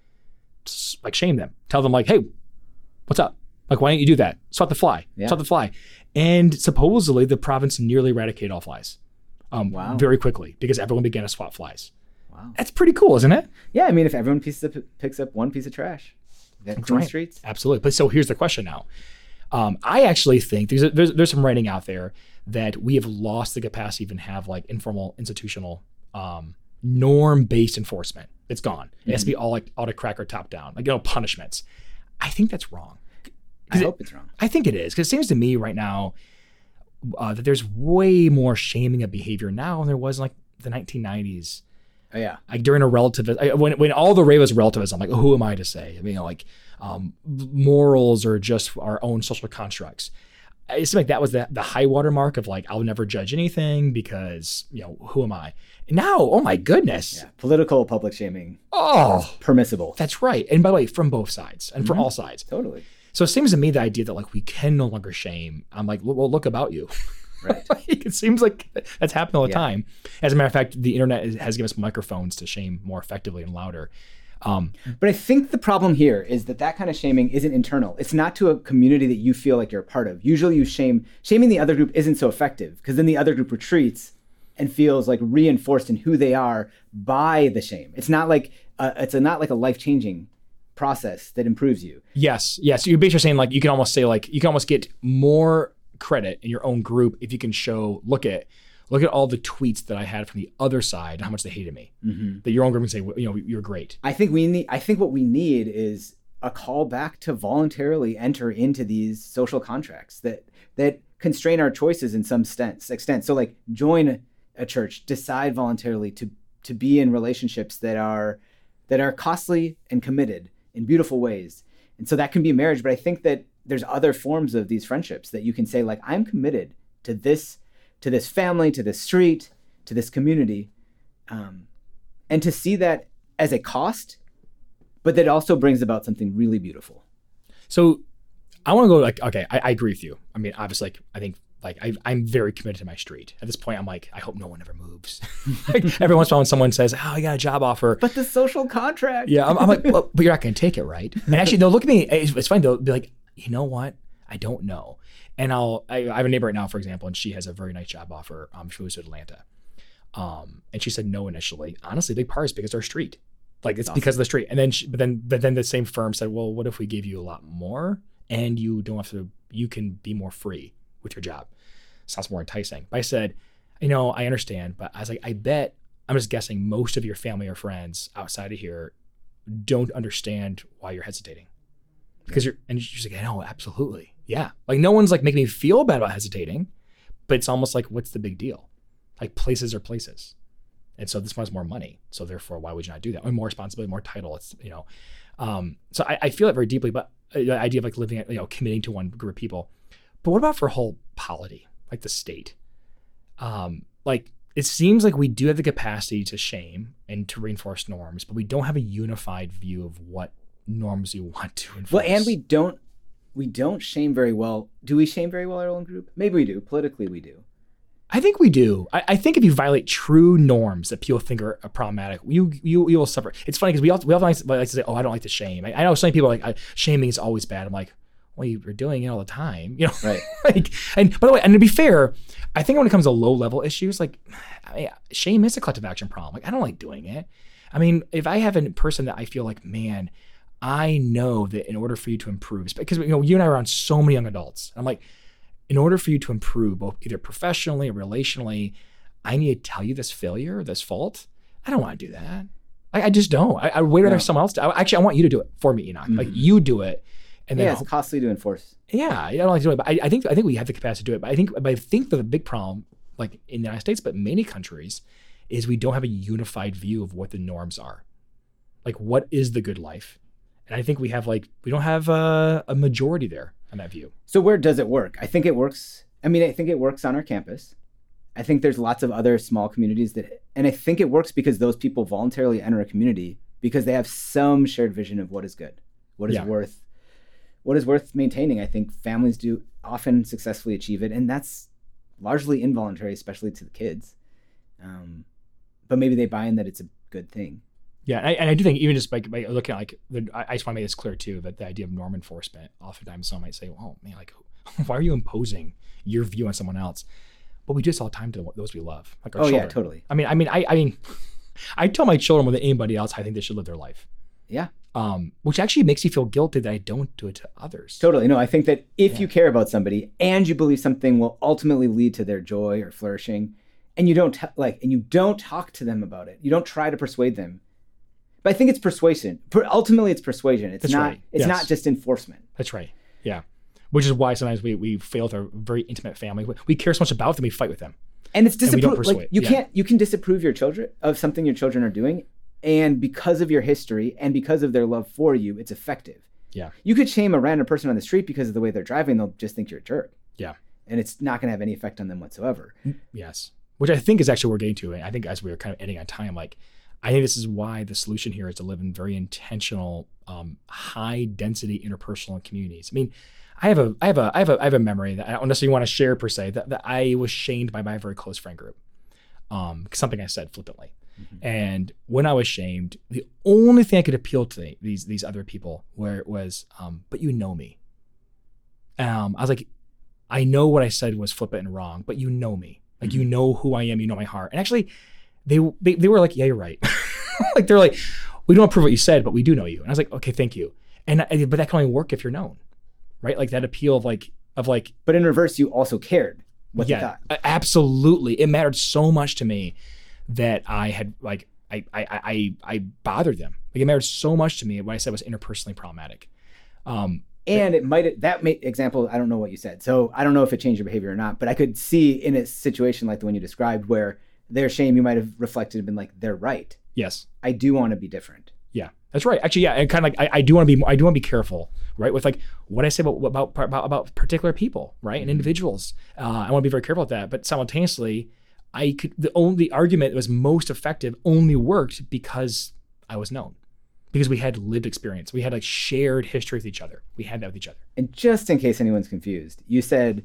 like shame them, tell them like, hey. What's up? Like, why don't you do that? Swat the fly. Yeah. Swat the fly. And supposedly the province nearly eradicated all flies um, wow. very quickly because everyone began to swat flies. Wow. That's pretty cool, isn't it? Yeah, I mean, if everyone pieces up, picks up one piece of trash, that's on the streets. Absolutely. But so here's the question now. Um, I actually think there's, a, there's there's some writing out there that we have lost the capacity to even have like informal institutional um, norm-based enforcement. It's gone. It mm-hmm. has to be all like autocratic or top-down, like, you know, punishments. I think that's wrong. I hope it, it's wrong. I think it is because it seems to me right now uh, that there's way more shaming of behavior now than there was in like the nineteen nineties. Oh yeah, like during a relativism, when when all the rave was relativism, like, oh, who am I to say? I mean, you know, like um, morals are just our own social constructs. it seemed like that was the, the high water mark of like, I'll never judge anything because, you know, who am I? And now, oh my goodness. Yeah. Political public shaming. Oh, permissible. That's right. And by the way, from both sides and mm-hmm. for all sides. Totally. So it seems to me the idea that like we can no longer shame. I'm like, well, look about you. Right. Like, it seems like that's happening all the yeah. time. As a matter of fact, the internet has given us microphones to shame more effectively and louder. Um, but I think the problem here is that that kind of shaming isn't internal. It's not to a community that you feel like you're a part of. Usually you shame, shaming the other group isn't so effective because then the other group retreats and feels like reinforced in who they are by the shame. It's not like, uh, it's a, not like a life-changing process that improves you. Yes. Yes. So you're basically saying like, you can almost say like, you can almost get more credit in your own group if you can show, look at, Look at all the tweets that I had from the other side, how much they hated me. Mm-hmm. That your own group can say, you know, you're great. I think we need. I think what we need is a call back to voluntarily enter into these social contracts that that constrain our choices in some extent. extent. So, like, join a church, decide voluntarily to to be in relationships that are that are costly and committed in beautiful ways. And so that can be marriage. But I think that there's other forms of these friendships that you can say, like, I'm committed to this. to this family, to this street, to this community, um, and to see that as a cost, but that also brings about something really beautiful. So I want to go like, okay, I, I agree with you. I mean, obviously, like, I think like I, I'm very committed to my street. At this point, I'm like, I hope no one ever moves. Like, every once in a while when someone says, oh, I got a job offer. But the social contract. Yeah, I'm, I'm like, well, but you're not going to take it, right? And actually, they'll look at me, it's, it's funny, they'll be like, you know what? I don't know. And I'll, I, I have a neighbor right now, for example, and she has a very nice job offer. Um, she moves to Atlanta. Um, and she said no initially. Honestly, a big part is because our street. Like, it's awesome. Because of the street. And then, she, but then, but then the same firm said, well, what if we give you a lot more and you don't have to, you can be more free with your job? Sounds more enticing. But I said, you know, I understand, but I was like, I bet, I'm just guessing most of your family or friends outside of here don't understand why you're hesitating. Because you're, and she's like, no, absolutely. Yeah. Like, no one's like making me feel bad about hesitating, but it's almost like, what's the big deal? Like, places are places. And so this one has more money. So therefore, why would you not do that? Or more responsibility, more title. It's, you know, um, so I, I feel it very deeply, but the idea of like living, you know, committing to one group of people. But what about for a whole polity, like the state? Um, like, it seems like we do have the capacity to shame and to reinforce norms, but we don't have a unified view of what norms you want to enforce. Well, and we don't, we don't shame very well. Do we shame very well our own group? Maybe we do. Politically, we do. I think we do. I, I think if you violate true norms that people think are, are problematic, you you you will suffer. It's funny because we all we often like, like to say, "Oh, I don't like to shame." I, I know some people are like, I, "Shaming is always bad." I'm like, "Well, you're doing it all the time," you know. Right. Like, and by the way, and to be fair, I think when it comes to low level issues, like, I mean, shame is a collective action problem. Like, I don't like doing it. I mean, if I have a person that I feel like, man, I know that in order for you to improve, because, you know, you and I are around so many young adults. I'm like, in order for you to improve, both either professionally or relationally, I need to tell you this failure, this fault. I don't want to do that. I, I just don't. I, I would rather no. someone else do. I, actually, I want you to do it for me, Enoch. Mm-hmm. Like, you do it, and then yeah, it's costly to enforce. Yeah, I don't like to do it, but I, I think I think we have the capacity to do it. But I think, but I think the big problem, like in the United States, but many countries, is we don't have a unified view of what the norms are. Like, what is the good life? And I think we have like we don't have a, a majority there on that view. So where does it work? I think it works. I mean, I think it works on our campus. I think there's lots of other small communities that, and I think it works because those people voluntarily enter a community because they have some shared vision of what is good, what is yeah. worth, what is worth maintaining. I think families do often successfully achieve it, and that's largely involuntary, especially to the kids. Um, but maybe they buy in that it's a good thing. Yeah, and I, and I do think even just by, by looking at like, the, I, I just want to make this clear too, that the idea of norm enforcement, oftentimes someone might say, oh man, like, why are you imposing your view on someone else? But we do this all the time to those we love, like our oh, children. Yeah, totally. I mean, I mean, I, I mean, I tell my children more than anybody else, I think they should live their life. Yeah. Um, which actually makes you feel guilty that I don't do it to others. Totally. No, I think that if yeah. you care about somebody and you believe something will ultimately lead to their joy or flourishing, and you don't t- like, and you don't talk to them about it, you don't try to persuade them. But I think it's persuasion. Ultimately, it's persuasion. It's That's not. right. It's yes. not just enforcement. That's right. Yeah. Which is why sometimes we we fail with our very intimate family. We care so much about them, we fight with them. And it's disapprove. Like, you yeah. can't. You can disapprove your children of something your children are doing, and because of your history and because of their love for you, it's effective. Yeah. You could shame a random person on the street because of the way they're driving. They'll just think you're a jerk. Yeah. And it's not going to have any effect on them whatsoever. Yes. Which I think is actually what we're getting to. And I think as we were kind of ending on time, like, I think this is why the solution here is to live in very intentional, um, high density interpersonal communities. I mean, I have a, I have a, I have a, I have a memory that I don't necessarily want to share per se, that, that I was shamed by my very close friend group. Um, something I said flippantly. Mm-hmm. And when I was shamed, the only thing I could appeal to the, these, these other people where it was, um, but you know me. Um, I was like, I know what I said was flippant and wrong, but you know me. Like, mm-hmm. you know who I am, you know my heart. And actually, they they, they were like, yeah, you're right. Like, they're like, we don't approve what you said, but we do know you. And I was like, okay, thank you. And but that can only work if you're known, right? Like that appeal of like, of like. But in reverse, you also cared what yeah, they thought. Absolutely. It mattered so much to me that I had like, I, I, I, I bothered them. Like it mattered so much to me. What I said was interpersonally problematic. Um, And it might, that may, example, I don't know what you said. So I don't know if it changed your behavior or not, but I could see in a situation like the one you described where their shame, you might have reflected and been like, they're right. Yes. I do want to be different. Yeah, that's right. Actually, yeah. And kind of like, I, I do want to be, I do want to be careful, right? With like what I say about, about, about, about particular people, right? Mm-hmm. And individuals. Uh, I want to be very careful with that. But simultaneously, I could, the only argument that was most effective only worked because I was known. Because we had lived experience. We had like shared history with each other. We had that with each other. And just in case anyone's confused, you said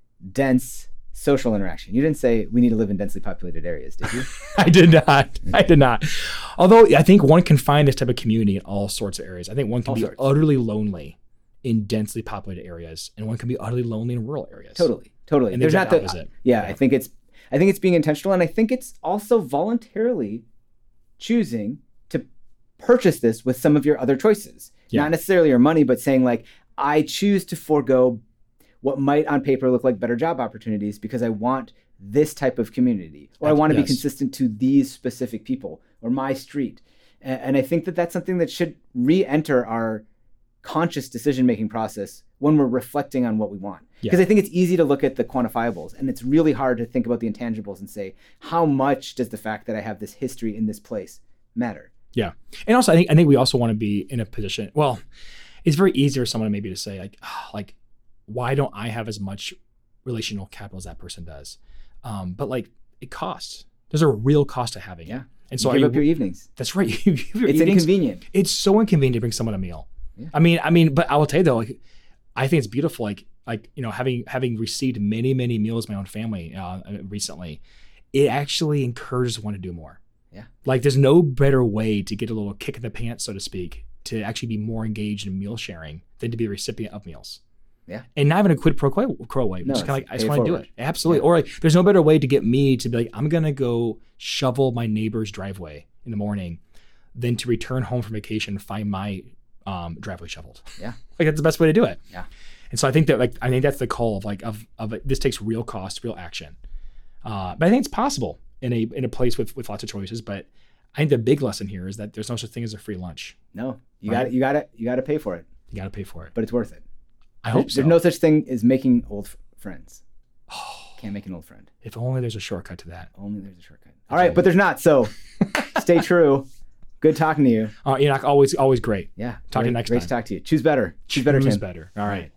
dense social interaction. You didn't say we need to live in densely populated areas, did you? I did not. I did not. Although I think one can find this type of community in all sorts of areas. I think one can all be sorts. utterly lonely in densely populated areas, and one can be utterly lonely in rural areas. Totally, totally. And there's not the opposite. Yeah, yeah, I think it's I think it's being intentional, and I think it's also voluntarily choosing to purchase this with some of your other choices. Yeah. Not necessarily your money, but saying like, I choose to forego what might on paper look like better job opportunities because I want this type of community, or I want to yes. be consistent to these specific people or my street. And, and I think that that's something that should re-enter our conscious decision-making process when we're reflecting on what we want. Because yeah. I think it's easy to look at the quantifiables, and it's really hard to think about the intangibles and say, how much does the fact that I have this history in this place matter? Yeah. And also, I think I think we also want to be in a position, well, it's very easy for someone maybe to say like, oh, like, why don't I have as much relational capital as that person does? Um, but like, it costs. There's a real cost to having yeah. it. And so you give I, up your evenings. That's right. You give your it's evenings. inconvenient. It's so inconvenient to bring someone a meal. Yeah. I mean, I mean, but I will tell you though, like, I think it's beautiful. Like, like you know, having having received many, many meals my own family uh, recently, it actually encourages one to do more. Yeah. Like there's no better way to get a little kick in the pants, so to speak, to actually be more engaged in meal sharing than to be a recipient of meals. Yeah. And not even a quid pro quo way. No, just kind of like, I just want to do it. Absolutely. Yeah. Or like, there's no better way to get me to be like, I'm going to go shovel my neighbor's driveway in the morning than to return home from vacation and find my um, driveway shoveled. Yeah. Like that's the best way to do it. Yeah. And so I think that like, I think that's the call of like, of, of this takes real cost, real action. Uh, but I think it's possible in a, in a place with, with lots of choices. But I think the big lesson here is that there's no such thing as a free lunch. No, you right? got you got to, you got to pay for it. You got to pay for it. But it's worth it. I hope there's, so. There's no such thing as making old f- friends. Oh, can't make an old friend. If only there's a shortcut to that. Only there's a shortcut. All right, but there's not. So stay true. Good talking to you. Uh, Enoch, always, always great. Yeah. Talk great, to you next great time. Great to talk to you. Choose better. Choose, Choose better, Tim. better. All right.